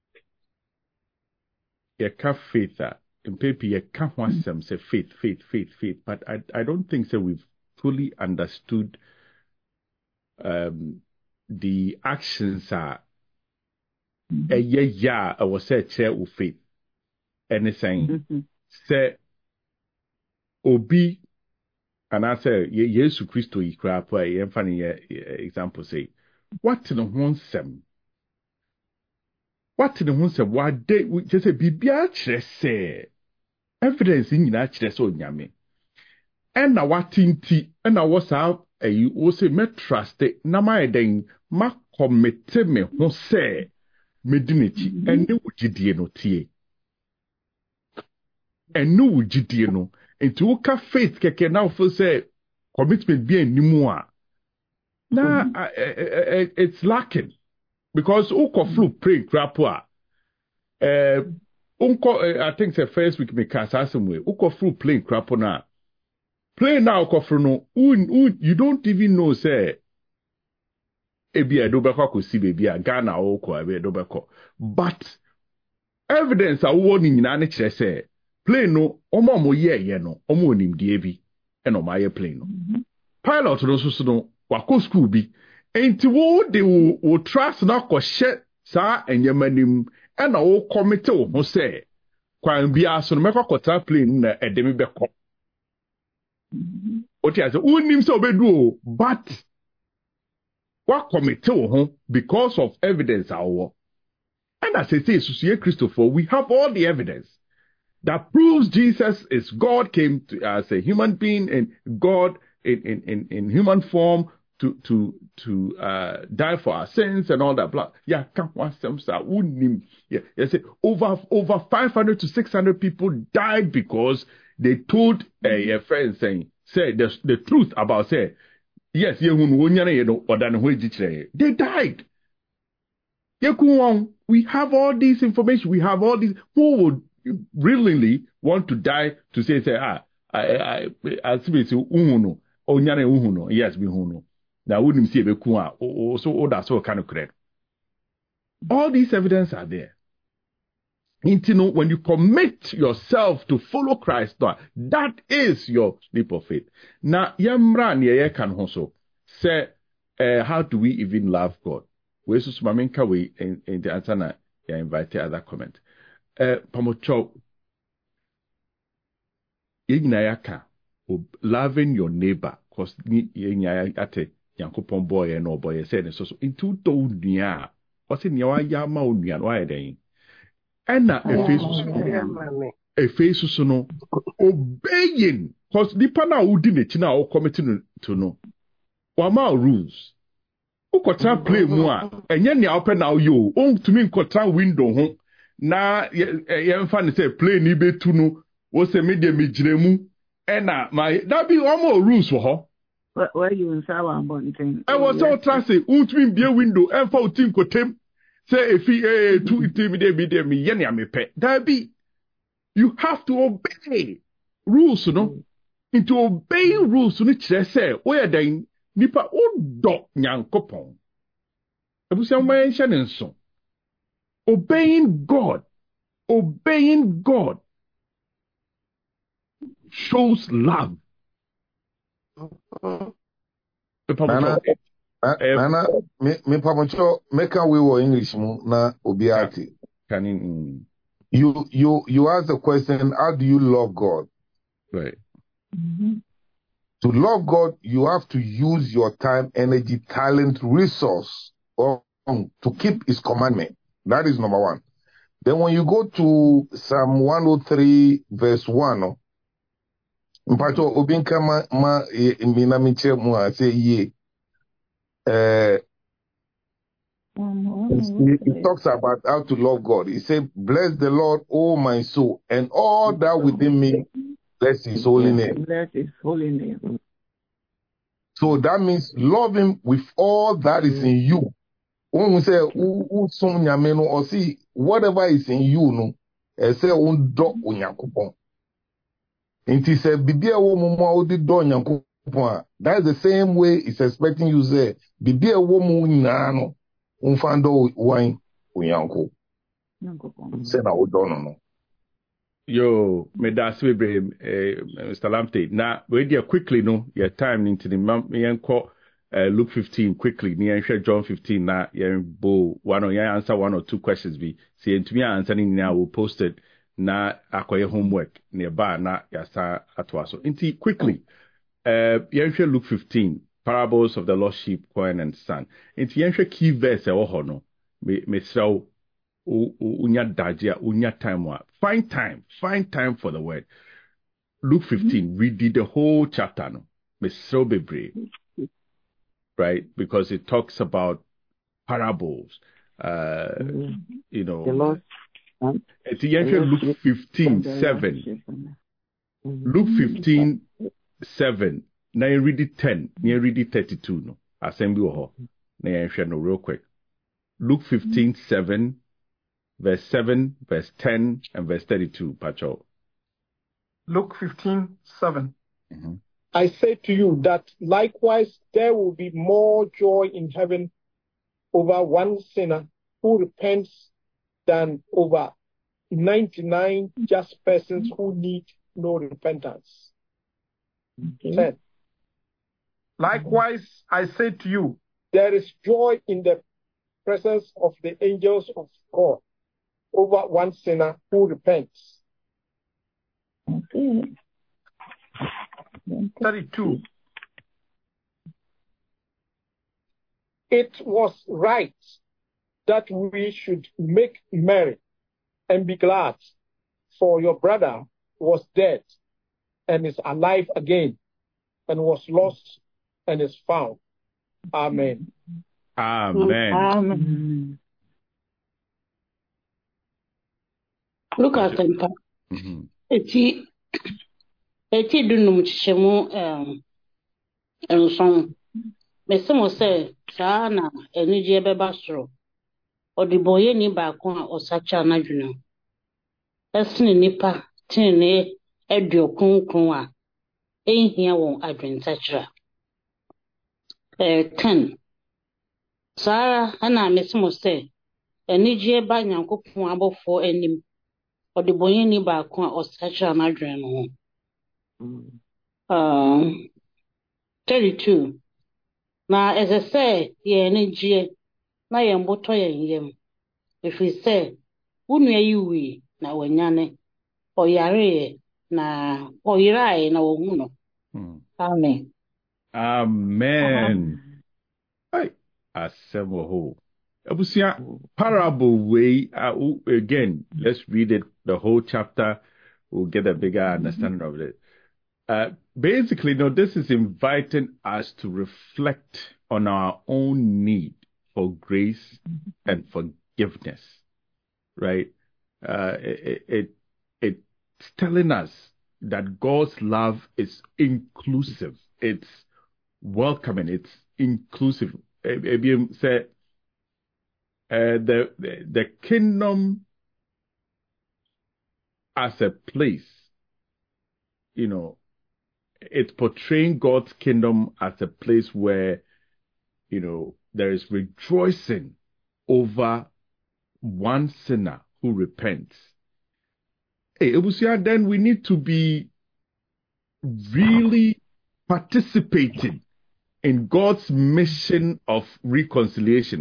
ye ka faith in paper ye ka wasem say faith, but I don't think so we've fully understood the actions are I was say share with faith. Anything say obi and I say Yesu Christo ikra po e funny example say what in the one sem what day we just say bibia kire say evidence nyina kire say onyame and na watinti and na was out wo say me trust na my den ma commit me ho say medinichi ene wugidie no tie ene wugidie no enti wo ka faith keke na wo say commitment bi animu a na it's lacking because uko flu pray crapo a I think the first week me cast asem uko flu playing crapo na play now uko flu no you don't even know say ebi edobeko ko si bebi a Ghana uko ebi edobeko but evidence a wo ni nyina ne kire say play no omo ye no omo onim die bi ɛna ɔmo ayɛ plane no pilot no nso so no wakɔ school bi nti wo de wo trust na kɔhyɛ saa ɛnyɛma nim ɛna wo commit wo ho sɛ kwan biara so no mɛkɔ akɔtena plane na ɛde me bɛkɔ oti ase unim sɛ obedu o but wa commit wo ho because of evidence awo and as it is so Christopher we have all the evidence that proves Jesus is God came to, as a human being and God in human form to die for our sins and all that blah yeah come one unim yeah say over 500 to 600 people died because they told a friend saying say the truth about say yes they died. We have all this information. We have all this. Who would willingly want to die to say I uhuno onyane uhuno yes we huno na wouldn't see so that's all kind of correct. All these evidence are there. When you commit yourself to follow Christ, that is your leap of faith. Now, yamra niye kan hoso say, how do we even love God? We so mamenka we in the answer na ya invite other comment. Pamocho yenyayaka loving your neighbor cause ni yenyayate yankopon boy no boy say so into do nua o se nua ya ma onua no ayeden. Ena Efesus no obeying because the pana udi nechi na o committing to no wama rules ukota play mu a enye ne open na yo on to me nkota window ho na yemfa ne say play ni betu no wo se me de megiremu ena my that be omo rules wo ho where you in sawa bonten I was so trusty untumi bie window emfa utin kotem. Say if he to intimidate me, yenya me pet. That be you have to obey rules, no? And to obey rules, no say, where then nipa odo nyankopon. Ebusia mention and so. Obeying God shows love. Nana, me pamocho make a way or English na obiati. You ask the question, how do you love God? Right. Mm-hmm. To love God, you have to use your time, energy, talent, resource to keep His commandment. That is number one. Then when you go to Psalm 103 verse 1, mpacho obinka ma minamiche mu say ye. He talks about how to love God. He said, bless the Lord, O my soul, and all that within me, bless His holy name. Bless His holy name. So that means love Him with all that is in you. When we say, or see, whatever is in you, no, say, and he said, Bibia wo di do nyankopon. That's the same way it's expecting you say, Bibi a woman no unfando wine unyanko. Say na odono no. Yo, me that's Mr. Lamptey. Now, we dear quickly no, your time into the yanko Luke 15 quickly. Ni share John 15 na bo one or answer one or two questions be. See to me answering now we'll post it na akoye homework nearby na yasa atwaso. Inti quickly. Yenshe Luke 15, parables of the lost sheep, coin and son. It's yenshe key verse no. Me sell unya dajia unya time wa. Find time for the word. Luke 15, read the whole chapter no. Me sell bebre. Right? Because it talks about parables. You know. It's yenshe Luke 15:7. Luke 15:7. Now you read it 10. Now you read it 32. No. Assembly ho. Now you share no real quick. Luke 15:7, verse 7, verse 10, and verse 32. Pacho. Luke 15:7. Mm-hmm. I say to you that likewise there will be more joy in heaven over one sinner who repents than over 99 just persons who need no repentance. 10. Likewise, I say to you, there is joy in the presence of the angels of God over one sinner who repents. 32. It was right that we should make merry and be glad, for your brother was dead and is alive again, and was lost and is found. Amen. Amen. Look at them. Eti dunum chichemu enson. Mesemo say saa na enije beba soro. Odiboye ni baako a osacha na dwunu. Esini nipa tine edio kronkron a ehia won adwentachra. 10. Saa ana mesemo say enije ba nyankopon abofo anim. Odiboye ni baako a osacha na dwunu ho. 32. Na ese ye enije na ye mboto ye yem. If we say unu ayiwi na wanyane oyare na oyirae na wohuno. Amen. Amen. Ay, asemo. Abusia parable way again. Let's read it the whole chapter. We'll get a bigger understanding of it. Basically, this is inviting us to reflect on our own need for grace and forgiveness, right? It's telling us that God's love is inclusive. It's welcoming. It's inclusive. Say the kingdom as a place, it's portraying God's kingdom as a place where, there is rejoicing over one sinner who repents. Then we need to be really participating in God's mission of reconciliation.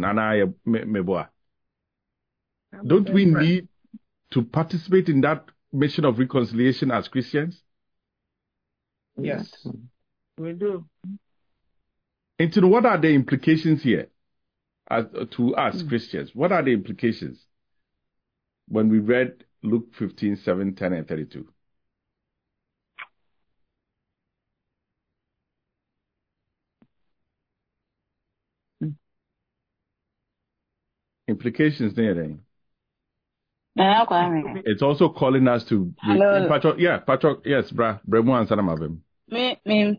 Don't we need to participate in that mission of reconciliation as Christians? Yes, we do. And what are the implications here to us Christians? What are the implications when we read Luke 15, 7, 10, and 32? Implications there. It's also calling us to Patrick, yes, Bremo and Sanamabim. Me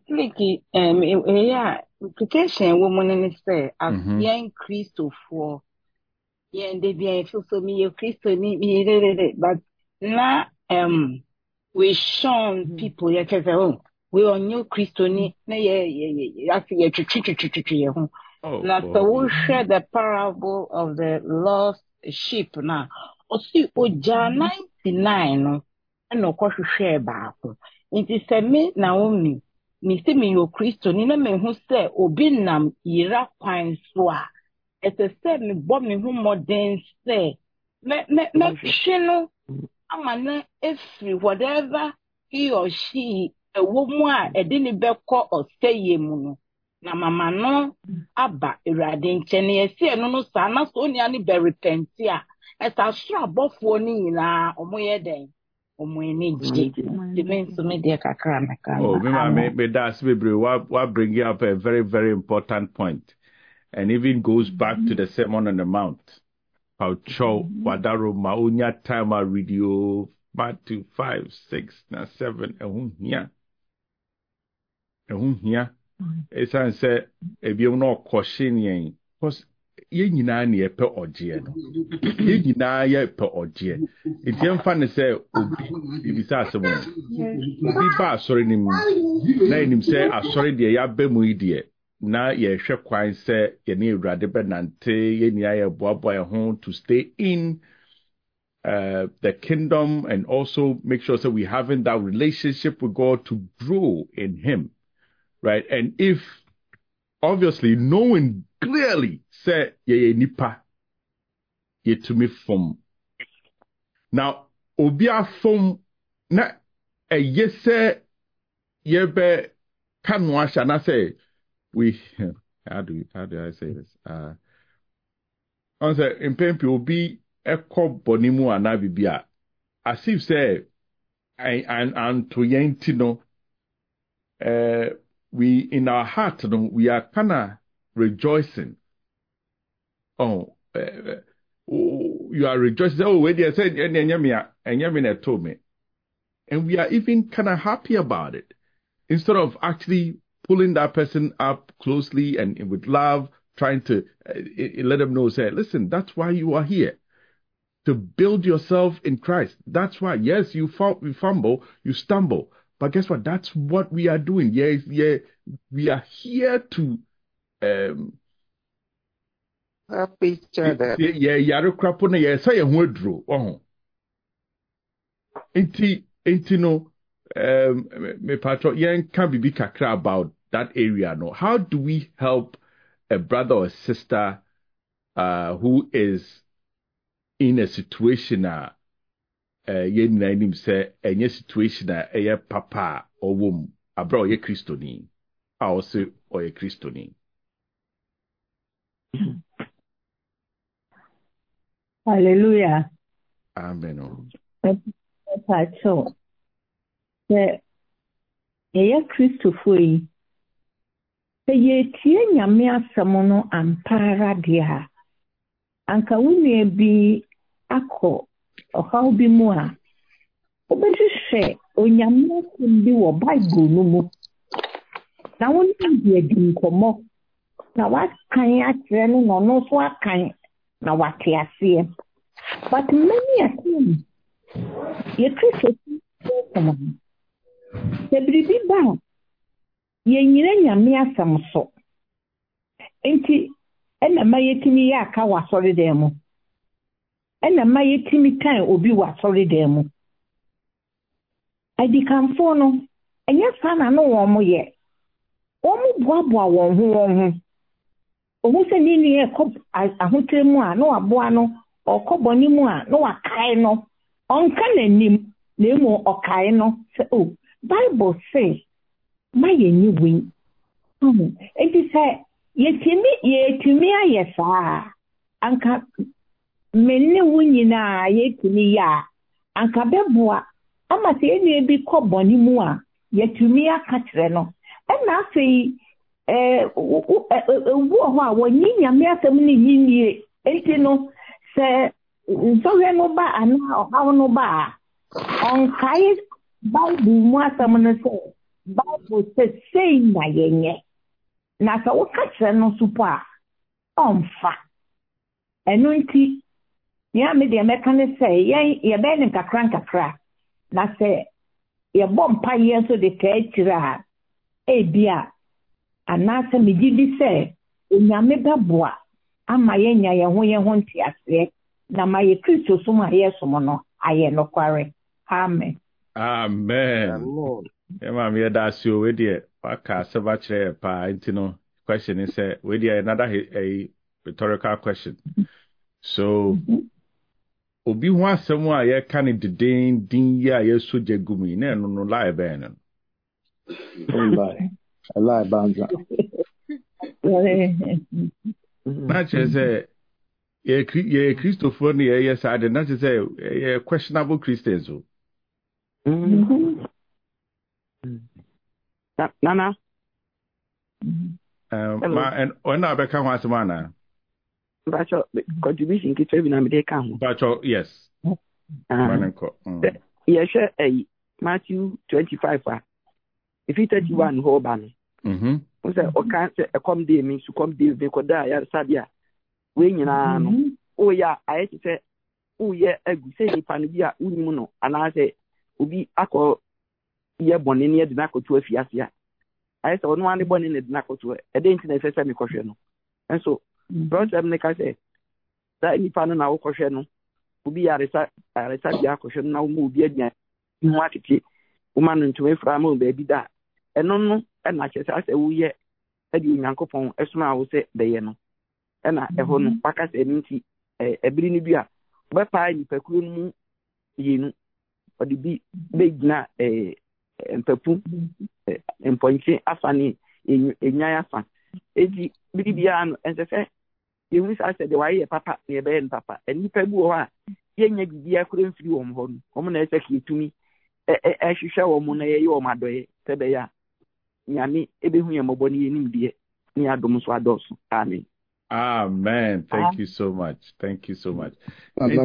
implication woman in say as young Christo for yen de bien so me Christo ni but na we shown people yet we on new Christo ni na ye twitwi ho na so we share the parable of the lost sheep na osi oja 99 no na okwohwehwe baako nti se me Naomi mi se me yo Kristo ni na me hu se obi nam yira kwan so a ese se me bo me hu modern se me hwe ama na every whatever he or she ewo mu a ede ni beko oseye mu no na mama no aba Awurade nche na yesi eno no sa na so ni ani be repent a esa so abofo ni nyina omoye den me that's what bringing up a very, very important point, and even goes back to the Sermon on the Mount. How Cho Wadaro Maunya Tama Radio Matthew 5, 6, 7, here. It's answer if you know caution because ye nyina na yepe oje no ye nyina yepe oje enti mfa ne se obi bibisa asemo obi ba asori nim na enim se asori de ya ba mu ide na ye hwe kwan se ye ne Awurade benante ye nia ye boaboa ye ho to stay in the kingdom and also make sure that we're having that relationship with God to grow in Him, right? And if obviously knowing clearly, say, ye nipa, ye to me from now, obia from na a yes, ye be can wash and I say, we how do I say this? I say in Pempi will be Eko bonimu anabibia. As if say and to yentino we in our heart we are kinda rejoicing. Oh you are rejoicing. Oh, wait, they said and told me. And we are even kinda happy about it. Instead of actually pulling that person up closely and with love, trying to let them know, say, listen, that's why you are here. To build yourself in Christ. That's why, yes, you fumble, you stumble. But guess what? That's what we are doing. Yeah, we are here to help each other. Yeah, yarukrapona, yeah, say a wordro. Oh. Ain't no me patro, yeah, can't be kakra about that area. No. How do we help a brother or sister who is in a situation ye name say any situation papa or womb abro ye Christoni also or ye Christoni. Hallelujah. Amen. So the ye Christopher ye tie nyame asɛm no ampara dia anka wunye bi akɔ ɔhaw bi mu a obɛhwehwɛ onyame asɛm bi wɔ Bible no mu na wonye bi adi nkɔmmɔ na wakan akyerɛ no na ɔno nso akan na wate aseɛ but many a time ye Christopher sɛ biribi ba yɛnyina nyame asɛm so enti ɛna ma yɛtumi yɛ aka wɔ asɔredan mu ɛna ma yɛtumi kan obi wɔ asɔredan mu adikanfo no ɛnyɛ saa na no wɔn mo yɛ wɔn mo boaboa wɔn ho ohun sɛ ne nua ɛkɔ ahokyere mu a na waboa no ɔkɔ bɔne mu a na wakae no ɔnka n'anim na emu ɔkae no sɛ o Bible say ma yɛnyi win enti sɛ yɛtumi ayɛ saa anka menne wo nyinaa yɛtumi yɛ a anka bɛboa ama sɛ yɛnua bi kɔ bɔne mu a yɛtumi aka kyerɛ no ɛna afei ewu hɔ a wɔnyi nyame asɛm no nyinnie enti no sɛ nsɔhwɛ no ba anaa ɔhaw no ba a ɔnkae Bible mu asɛm no sɛ Bible sɛ sei na yɛnyɛ na sɛ woka kyerɛ no so po a ɔmfa ɛno nti nea me deɛ mɛka ne sɛ yɛbɛyɛ ne nkakra na sɛ yɛbɔ mpayɛ nso de kaa akyire a ebia anaasɛ megye di sɛ onyame bɛboa ama yɛnya yɛn ho nteaseɛ na ma yɛ Kristo som a yɛsom no ayɛ nokware. Amen. Amen. Emma, me that's you with the waka pa intino question is with another a rhetorical question. So obi ho asɛm a yɛ ka ne din yi a yɛso jagumi na no lie bɛn no. Lie banza. Na kyerɛ sɛ yɛ Christopher ne yɛ saa de na kyerɛ sɛ yɛ questionable Christians o. Nana. And when I become what man, Bacho contribution to every name they come. Bacho, yes. Yes, Matthew 25. If you 31 whole ban. We say, o can't say a come day means to come day they could die at Sadia. When you know, oh yeah, I say, oh yeah, a good say Panibia Unimuno, and I say, Ubi Ako. Ye born near the Naco to a fiasia. I saw no one born in the Naco to a day in the semi caution. And so, brought them like I say, that any pan now caution. obi yaresa bi akɔhwɛ no na wo mu obi aduan ho atete woma no ntoma fra ma baabi da ɛno no ɛna kyerɛ sɛ asɛ woyɛ ɛde onyankopɔn ɛsoma wo sɛ bɛyɛ no ɛna ɛhɔ no waka sɛ ɛno nti ɛbere no bi a wobɛpaa nnipakuo no mu yɛnu ɔde bi bɛgyina mpapu mpɔnkye afa ne ɛnwan afa ɛdi bere biara no ɛnsɛ sɛ yɛhu saa sɛ deɛ wayɛ papa na yɛbɛyɛ no papa nnipa bi wɔ hɔ a yɛnya biribiara kora mfiri wɔn hɔ no wɔn na ɛsɛ ka yɛtumi ɛhwehwɛ wɔn na yɛyɛ wɔn adɔeɛ sɛ bɛyɛ a nyame ɛbɛhu yɛn mmɔbɔ no yɛnim deɛ ne yɛadom so adɔɔso amen. Amen. Thank you so much. Thank you so much. Eric,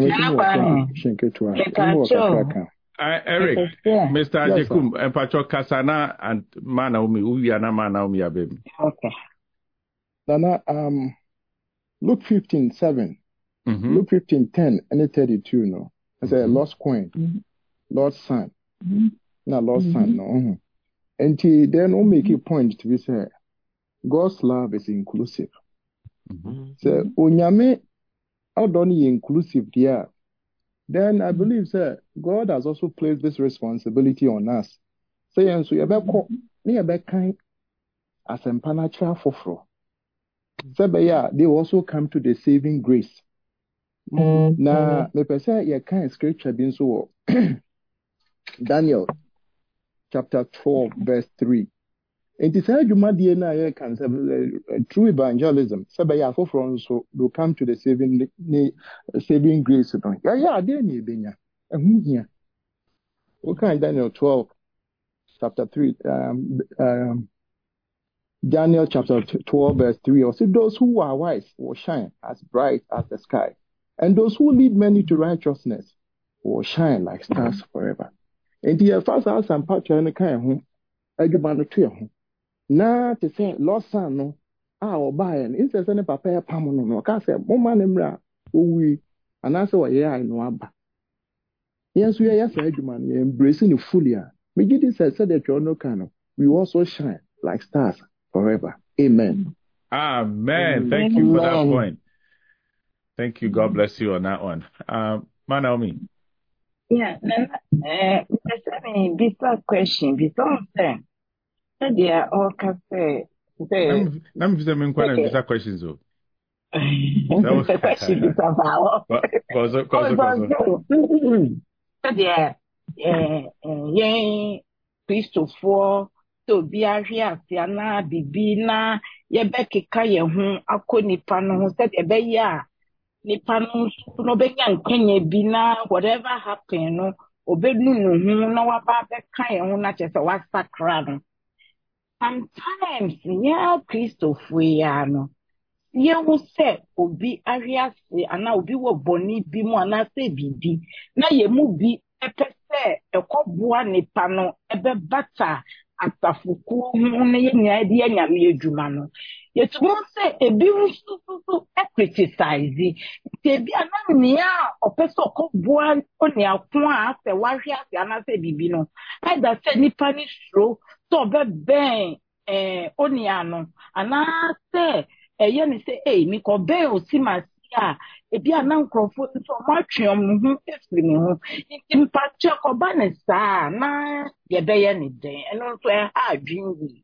Mr. Jekum, Empacho Kasana and Manaumi, Uyana Manaumi Abem. Okay. Nana, Luke 15:7, Luke 15:10, and 32, no. I say, lost coin, Lord's son. Not lost son, no. And then we'll make a point to be said, God's love is inclusive. So, Onyame, Odoni inclusive there. Then I believe, sir, God has also placed this responsibility on us. Saying, so you're near back kind as a panachra fofro. They also come to the saving grace. Now, me pesa ya kind scripture being so Daniel chapter 12, verse 3. It is a Juma DNA can true evangelism. Sabaya fofro so will come to the saving grace. Yeah, they need benya. Here. Okay, Daniel 12, chapter 3. Daniel chapter 12, verse 3. Also, those who are wise will shine as bright as the sky, and those who lead many to righteousness will shine like stars forever. And the first house and patch and kind of na te say lost son no or buy and instead of papa pamono no ka say mama nemra owi anase wo ye ai no aba yes we are say adwuma embracing fully me give this said that you no can we also shine like stars forever. Amen. Amen. Thank you for that point. Thank you. God bless you on that one. Manaomi. Yeah, this question because they are all say. Let me say questions. Christopher to be a Riasiana, Bibina, Yebekika, Yehun, Akonipano, said a beya, Nipano, no began Kenya Bina, whatever happened, no, Obedunu, no about the kind, not as a was sacred. Sometimes, yeah, Christopher, no. Yeah, who said, Obi Arias, and now be what Bonnie Bimo and I say Bibi. Now ye movie, a cobua nipano, a bata, at Tafuku, any idea, Yami Jumano. Yet won't say a beautiful criticize. They be a near or peso cobua on your point, the warriors, and I say Bibino. I that said Nipanish through, so bang, Oniano, and I say, Yen say, eh, me ko be o si ma si a e bia na nkrofo so ma twem hu efiri me hu impact ko ba ne sa na ye be ye ne den eno so e ha adwinwi.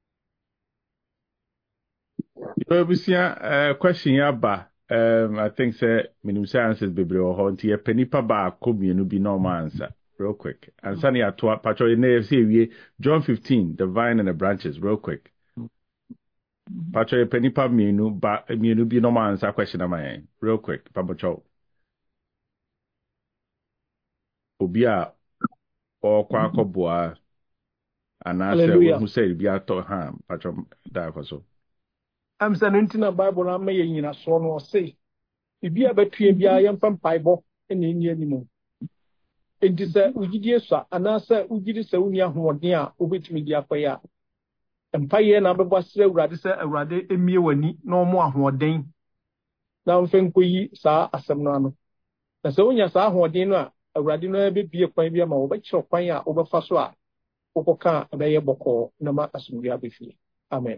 Question yaba I think say minimum answers bebre o ho nti e panipa ba ko mienu bi no ma answer real quick answer ne ato patcho in AFC John 15 the vine and the branches real quick. Patrick Penipa Minu be no man answer question of mine. Real quick, Papa Chow. Obia or Quaco Bois and I said who said be out of ham, Patrick Davaso. I'm sending a Bible I'm making in a son or say. If you have a tree, be I am from Bible in India anymore. It is a Ugidia, and I said Ugidis Unia Hornia, which media fire. Empire number was rather say a rather emiwani no more hoarding. Now think we saw a semano. The Sonia saw hoardina, a radino be a point via my overture fire over Faswa, Oka, a bay boko, no matter as we are before. Amen.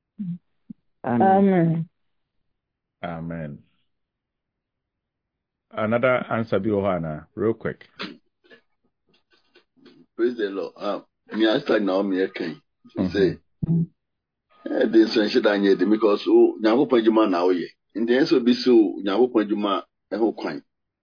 Amen. Amen. another answer be Ohana, real quick. Praise the Lord. Me I start now me again. Say this one should I need because nyago panjuma na oye. Nti so bi so nyago panjuma e ho kwan.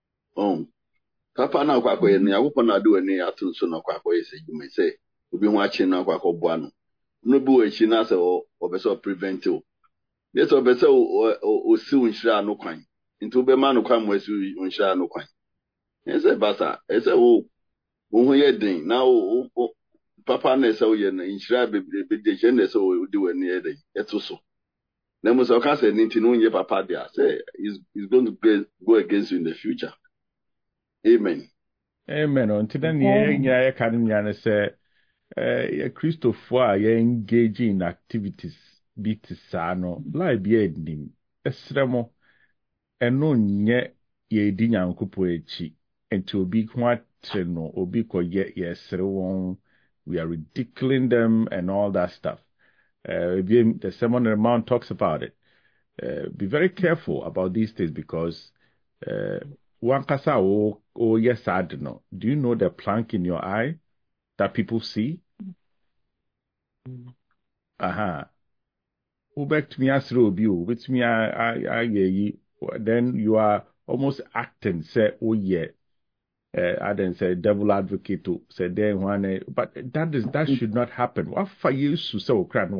Papa na kwa kwa nyago pa na do ani ato so na kwa kwa yesi juma say obi ho achi na kwa kwa boa no. No bi we chi na say o be so prevent o. Yes o be say o si unhira no kwan. Nti o be ma no kwan mo si unhira no kwan. Ese basa ese o wo ye den na o papa na ese o ye na inhira be de je na ese o di wani ye den eto so na mo so ka say nti no ye papa dia say is going to go against you in the future. Amen. Until then ye kan nya na say Christopher a ye engage in activities bit no live ye nim esremo eno nye ye di nyankopo echi enti obi ho no obi ko ye won, we are ridiculing them and all that stuff. The Sermon on the Mount talks about it. Be very careful about these things because wankasa o yes no. Do you know the plank in your eye that people see? Back to me as Robio, which me I then you are almost acting say oh yeah. I then say devil advocate to say then one, but that should not happen. What for you to say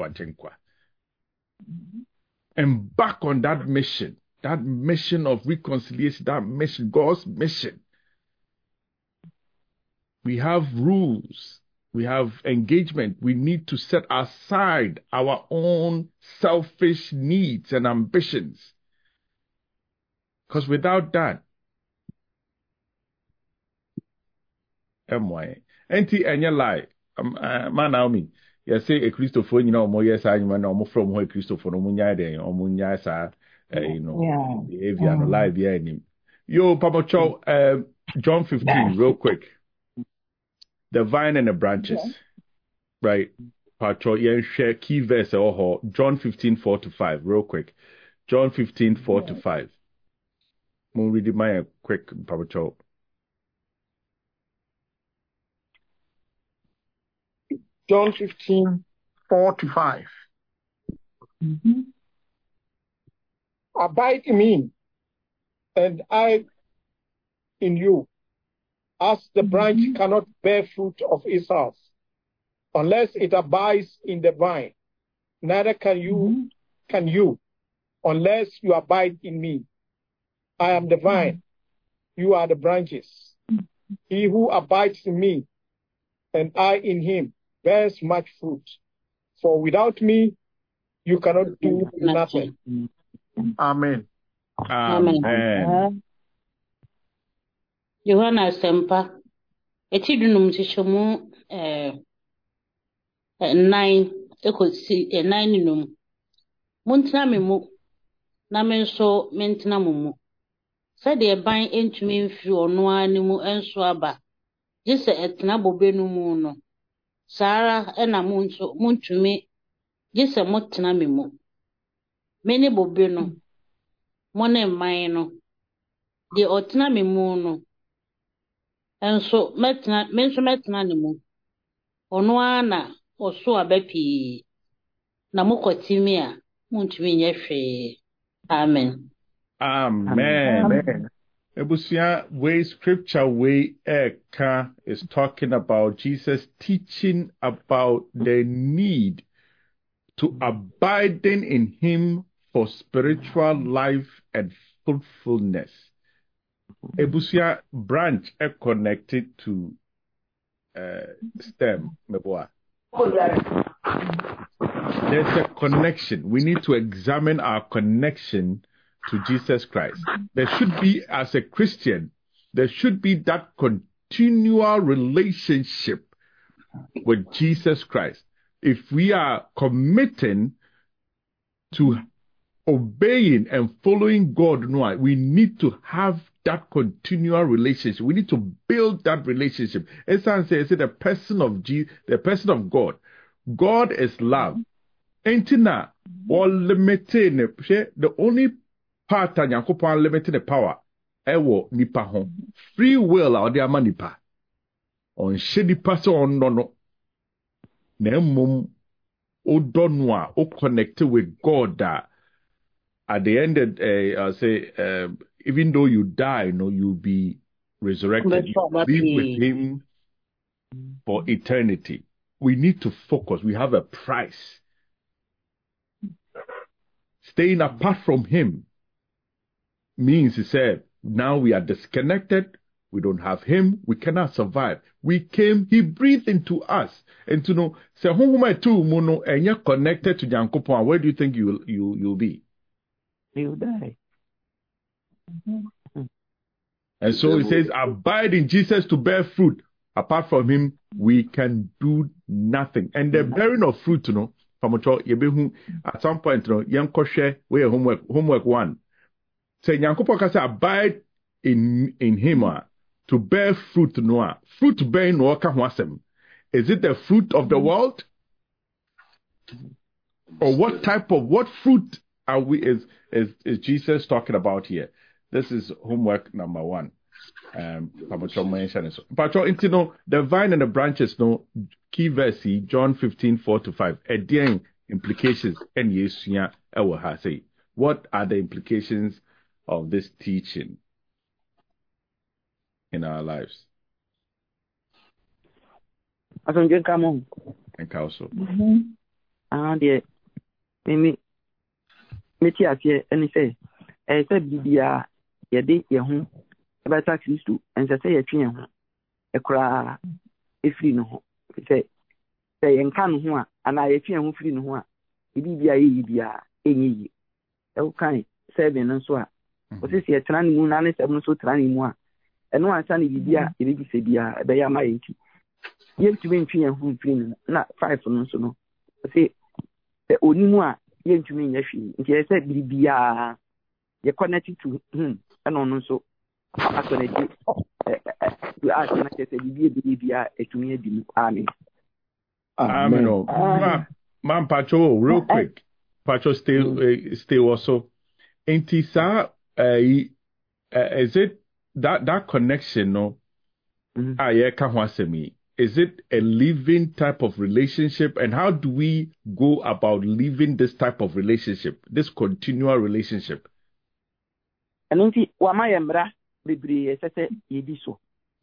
embark on that mission of reconciliation, that mission, God's mission. We have rules, we have engagement. We need to set aside our own selfish needs and ambitions, because without that, enti enye lie man Naomi you say a Christopher you know mo yes I know from who Christopher no munya dey omunya sa behavior no lie be anim yo Papa Cho John 15 real quick, the vine and the branches, right? Papa Cho share key verse John 15:4-5 real quick. John 15:4-5 mo read my quick Papa Cho. John 15:4-5. Abide in me, and I in you, as the branch cannot bear fruit of itself, unless it abides in the vine. Neither can you, unless you abide in me. I am the vine, you are the branches. He who abides in me, and I in him, bears much fruit. For without me, you cannot do nothing. Amen. Amen. Yohana Sempa, etidunum tishomu 9 ekosi 9 num. Muntina memu na menso mentina mumu. Said the ban entumi mfiri ono animu enso aba. Jise etna bobe no mu no. Sara ena munso muntumi jise motena memu. Meni bobe no. Mone man no. De otena memu no. Enso metena ne mu. Ono ana oso abapi. Na mukotimi a muntumi nye hwe. Amen. Amen. Ebusia way scripture way eka is talking about Jesus teaching about the need to abiding in him for spiritual life and fruitfulness. Ebusia branch connected to stem meboa. There's a connection. We need to examine our connection to Jesus Christ. There should be, as a Christian, there should be that continual relationship with Jesus Christ. If we are committing to obeying and following God, we need to have that continual relationship. We need to build that relationship. As I say, the person of the person of God. God is love. Entina or limiting the only part of Yankopon limiting the power ewo nipa ho. Free will a ode ama nipa. On hye nipa se on no. Na mmom odonwa o connect with God that at the end I say even though you die, you'll be resurrected. You'll be with him for eternity. We need to focus. We have a price. Staying apart from him means, he said, now we are disconnected. We don't have him. We cannot survive. We came, he breathed into us. And to know, say, and you're connected to Jankopon, where do you think you'll be? You'll die. Mm-hmm. And so he says, abide in Jesus to bear fruit. Apart from him, we can do nothing. And the bearing of fruit, at some point, we homework 1. Say, Yankopon can say, abide in him to bear fruit. Fruit bearing no kahwasem. Is it the fruit of the world? Or what fruit are we is Jesus talking about here? This is homework number 1. The vine and the branches, key verse, John 15:4-5. Again, implications and yesuya ewa say. What are the implications of this teaching in our lives? And also. Dear, me here, and he say, I said, Bibia, ye did your home. About taxis too, and say a train, a cry, if you know, say, and can one, and I a train who free no one. Ibia, any, okay, 7 and so on. What is your tranny moon and 7 so tranny one? And no answer Ibia, it is a beer, a bear my 80. You have to be train who free, not 5 for no so no. Say, the only one, you have to mean your fee. If you said Bibia, you're connected to him, and on so. Amen. Man, Pacho, real quick. Pacho, stay also. Intisa, is it that connection? No, is it a living type of relationship? And how do we go about living this type of relationship, this continual relationship? And Wamayambra. Bibri sese yedi so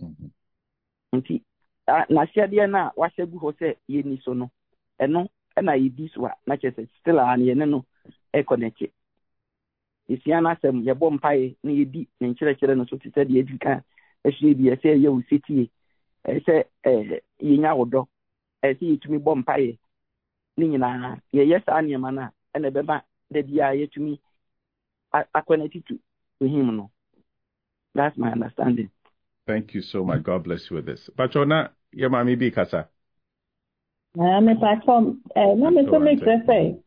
nti na siade na wasegu ho se yeni so no eno na yedi so na chese still an ye no e connect isiana sem ye bom pai na yedi nkyere no so tete de edika ehwe bi ese ye usiti ese yenya wodo ese yitumi bom pai ni nyina ye yes aniema na ena beba de dia yetumi a connect to him no. That's my understanding. Thank you so much. God bless you with this. Pachona, your mommy be kasa. Me pachon, no me so me say.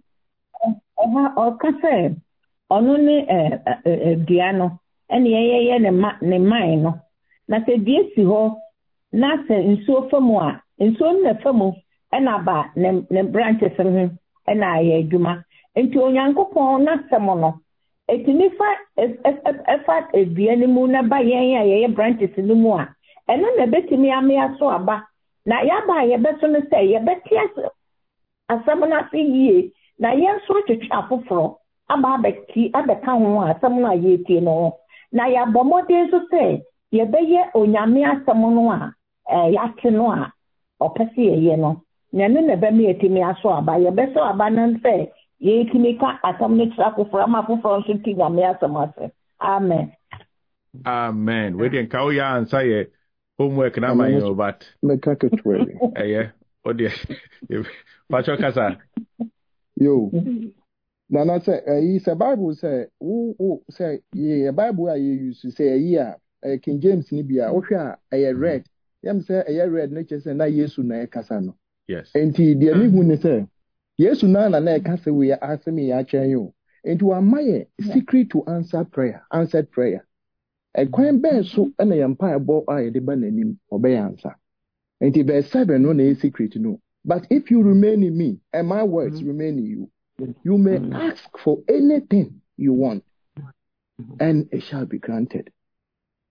O kasa. Ono ni diano. Eni ye ne mai no. Na se die si ho. Na se nsuo famu a. Nsuo na famu. Ena ba ne branches ho. Ena ye adwuma. Enti onyankopon na semo no. Etinifa effort eduane mu na ba yen ya ye branches no mu a eno na betimi ame aso aba na ya ba ye beso no say ye betia asam na fi yie na ye so twetwa afoforo aba abeki abeka ho asam na ye tie no na ya bomode so say ye beye onyame asam no a ya ke no a opese ye no na no na be me etimi aso aba ye beso aba nan say ye kimika atamnitra ko frama ko fronso tiga me asamase. Amen. Amen. We den ka ya answer ye homework na my yo but me ka ketwe. Eh o de Pacho kasa. Yo. Na say is a Bible say who say ye Bible you use to say here King James ni bia o hwe a red. Yam say red na che say na Yesu na kasa no. Yes. Enti de mi hu ni say Yesu na ekase we asemi ya chen yo. Enti wa maye secret to answered prayer. E kwen ben so na yampa ebo a de ba nanim obe answer. Enti verse 7 no na secret no. But if you remain in me and my words remain in you, you may ask for anything you want and it shall be granted.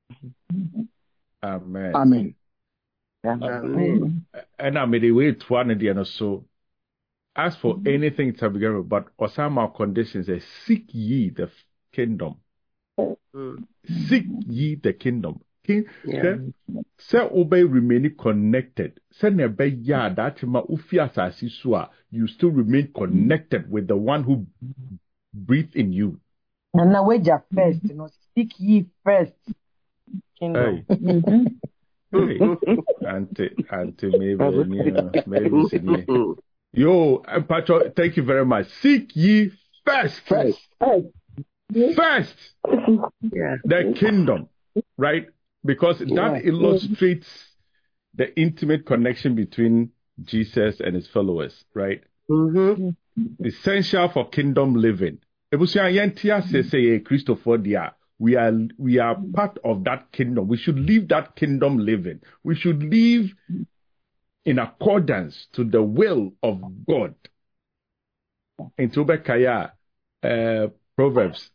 Amen. Amen. Amen. And I made a way to one of the so. As for anything to begin with, but Osama conditions is seek ye the kingdom. Seek ye the kingdom. Say obey remain connected. Say never ya that ma ufia sasisua. You still remain connected with the one who breathed in you. And now wait first, seek ye first kingdom. Hey. Auntie, maybe. Yo, Pacho, thank you very much. Seek ye first. The kingdom, right? Because that illustrates the intimate connection between Jesus and his followers, right? Essential for kingdom living. We are part of that kingdom. We should live that kingdom living. We should live in accordance to the will of God. In Tobekaya, Proverbs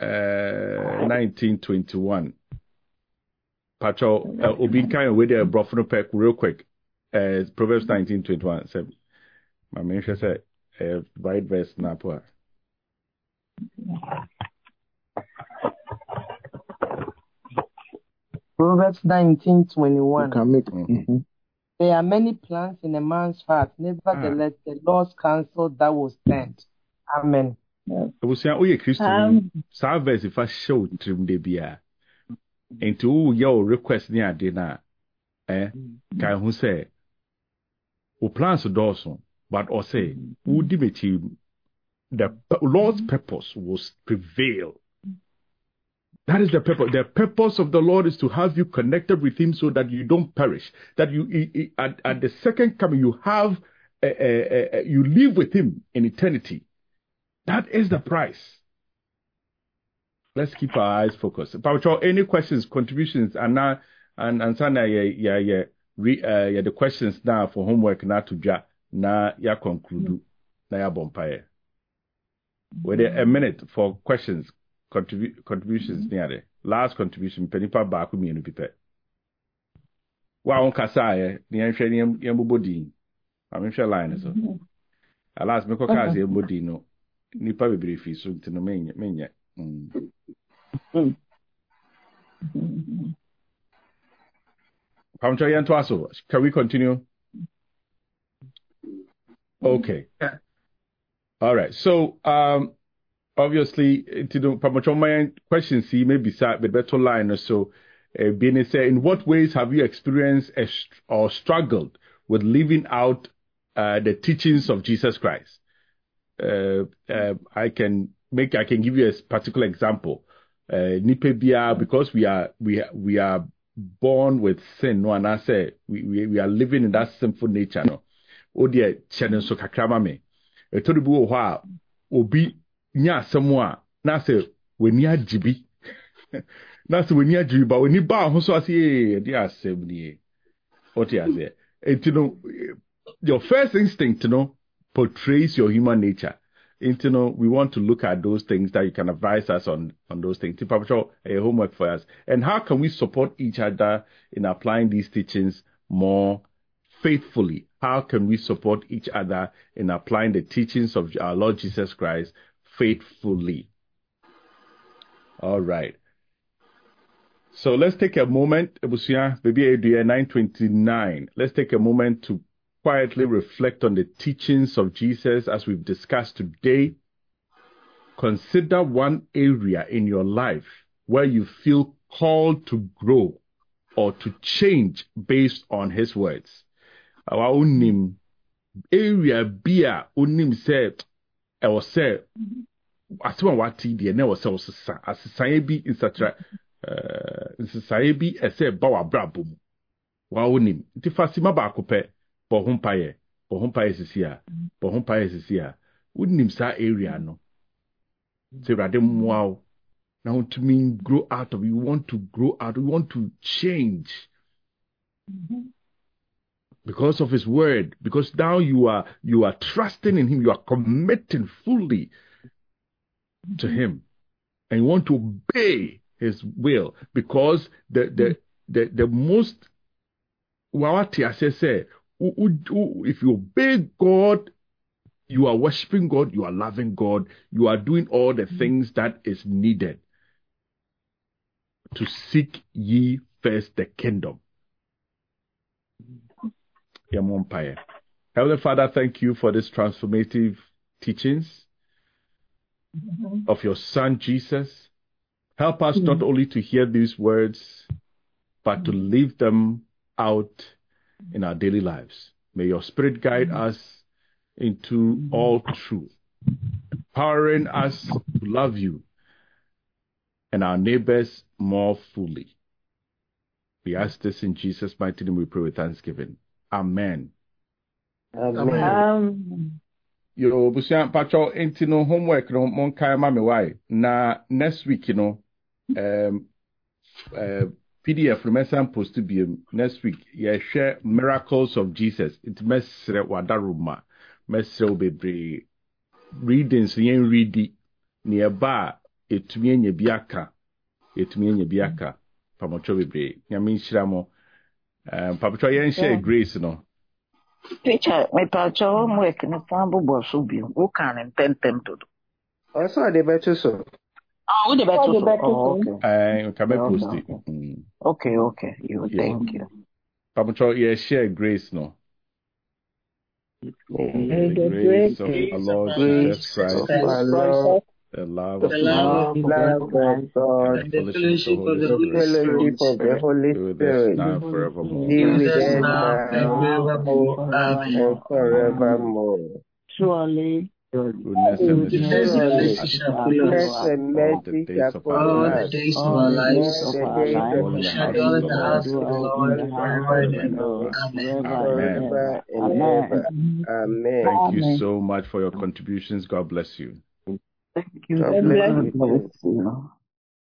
19:21. Pacho, Obinka with the Brofno Peck real quick. Proverbs 19:21. Said, my mention said, right verse Napua. Proverbs 19:21. There are many plans in a man's heart. Nevertheless, the Lord's counsel that will stand. Amen. Verse if I show trim de bia. Into your request near dinner. Can who say, who plans to Dawson, but or say, who debate the Lord's purpose will prevail. That is the purpose. The purpose of the Lord is to have you connected with him so that you don't perish. That you at the second coming you have you live with him in eternity. That is the price. Let's keep our eyes focused. Pacho, any questions, contributions, and now the questions now for homework now to na ya conclude na ya bompaye. Wait a minute for questions. Contributions near the last contribution penipa back with me in pipe. Wa on kasa ni enhwe ni yambodi. I'm sure line so. Alas me ko kaze yambodi no. Nipa bebre fi so ntino menye. Pamcho yan twaso. Can we continue? Okay. All right. So obviously, my question see maybe the better line or so. Being said, in what ways have you experienced or struggled with living out the teachings of Jesus Christ? I can give you a particular example. Nipebia, because we are born with sin. No, and I say we are living in that sinful nature. No, oh dear, channel so kakrama me. Etodubu wa obi. Nya semwa na se weni ajibi na se weni ajibi ba weni ba ho so ase dey asem ni what you say your first instinct portrays your human nature. We want to look at those things that you can advise us on those things. A homework for us. And how can we support each other in applying these teachings more faithfully? How can we support each other in applying the teachings of our Lord Jesus Christ faithfully? All right. So let's take a moment, maybe 9:29. Let's take a moment to quietly reflect on the teachings of Jesus as we've discussed today. Consider one area in your life where you feel called to grow or to change based on his words. Our own area beer unim said or say asuma wati de na was asesa bi insatra society ese ba wa brabo mu wa onim nti fasima ba akopɛ bo hompaye sisia unim sa area no se rade muao now to mean grow out of, you want to grow out, you want to change because of his word, because now you are trusting in him, you are committing fully to him, and you want to obey His will, because the most if you obey God, you are worshiping God, you are loving God, you are doing all the things that is needed to seek ye first the kingdom. Heavenly Father, thank you for this transformative teachings of your Son Jesus. Help us not only to hear these words, but to live them out in our daily lives. May your Spirit guide us into all truth, empowering us to love you and our neighbors more fully. We ask this in Jesus' mighty name. We pray with thanksgiving. Amen. Amen. Yo, busia pacho intino homework no mon kai mame why na next week PDF remember post to be next week. Yeah, share miracles of Jesus. It mesre wadaruma mesre bebre readings yen readi nearby etumi enya biaka pamocho bebre nyame nhyira mo pamocho yen share grace no Teacher, my patch homework in a family boss will be who can intend them to do. Also, the better so. Oh, the better so. Okay. Can post it. Okay. Thank you. Pamocho, yeah, share grace no. The grace of our Lord Jesus Christ, the love of God, and the fellowship of the Holy Spirit, be with us Spirit, now and forevermore. be with us now and forevermore. Surely, goodness and mercy shall follow us all the days of our lives. We shall dwell in the house of the Lord forever and ever. Amen. Thank you so much for your contributions. God bless you. thank you. God bless you.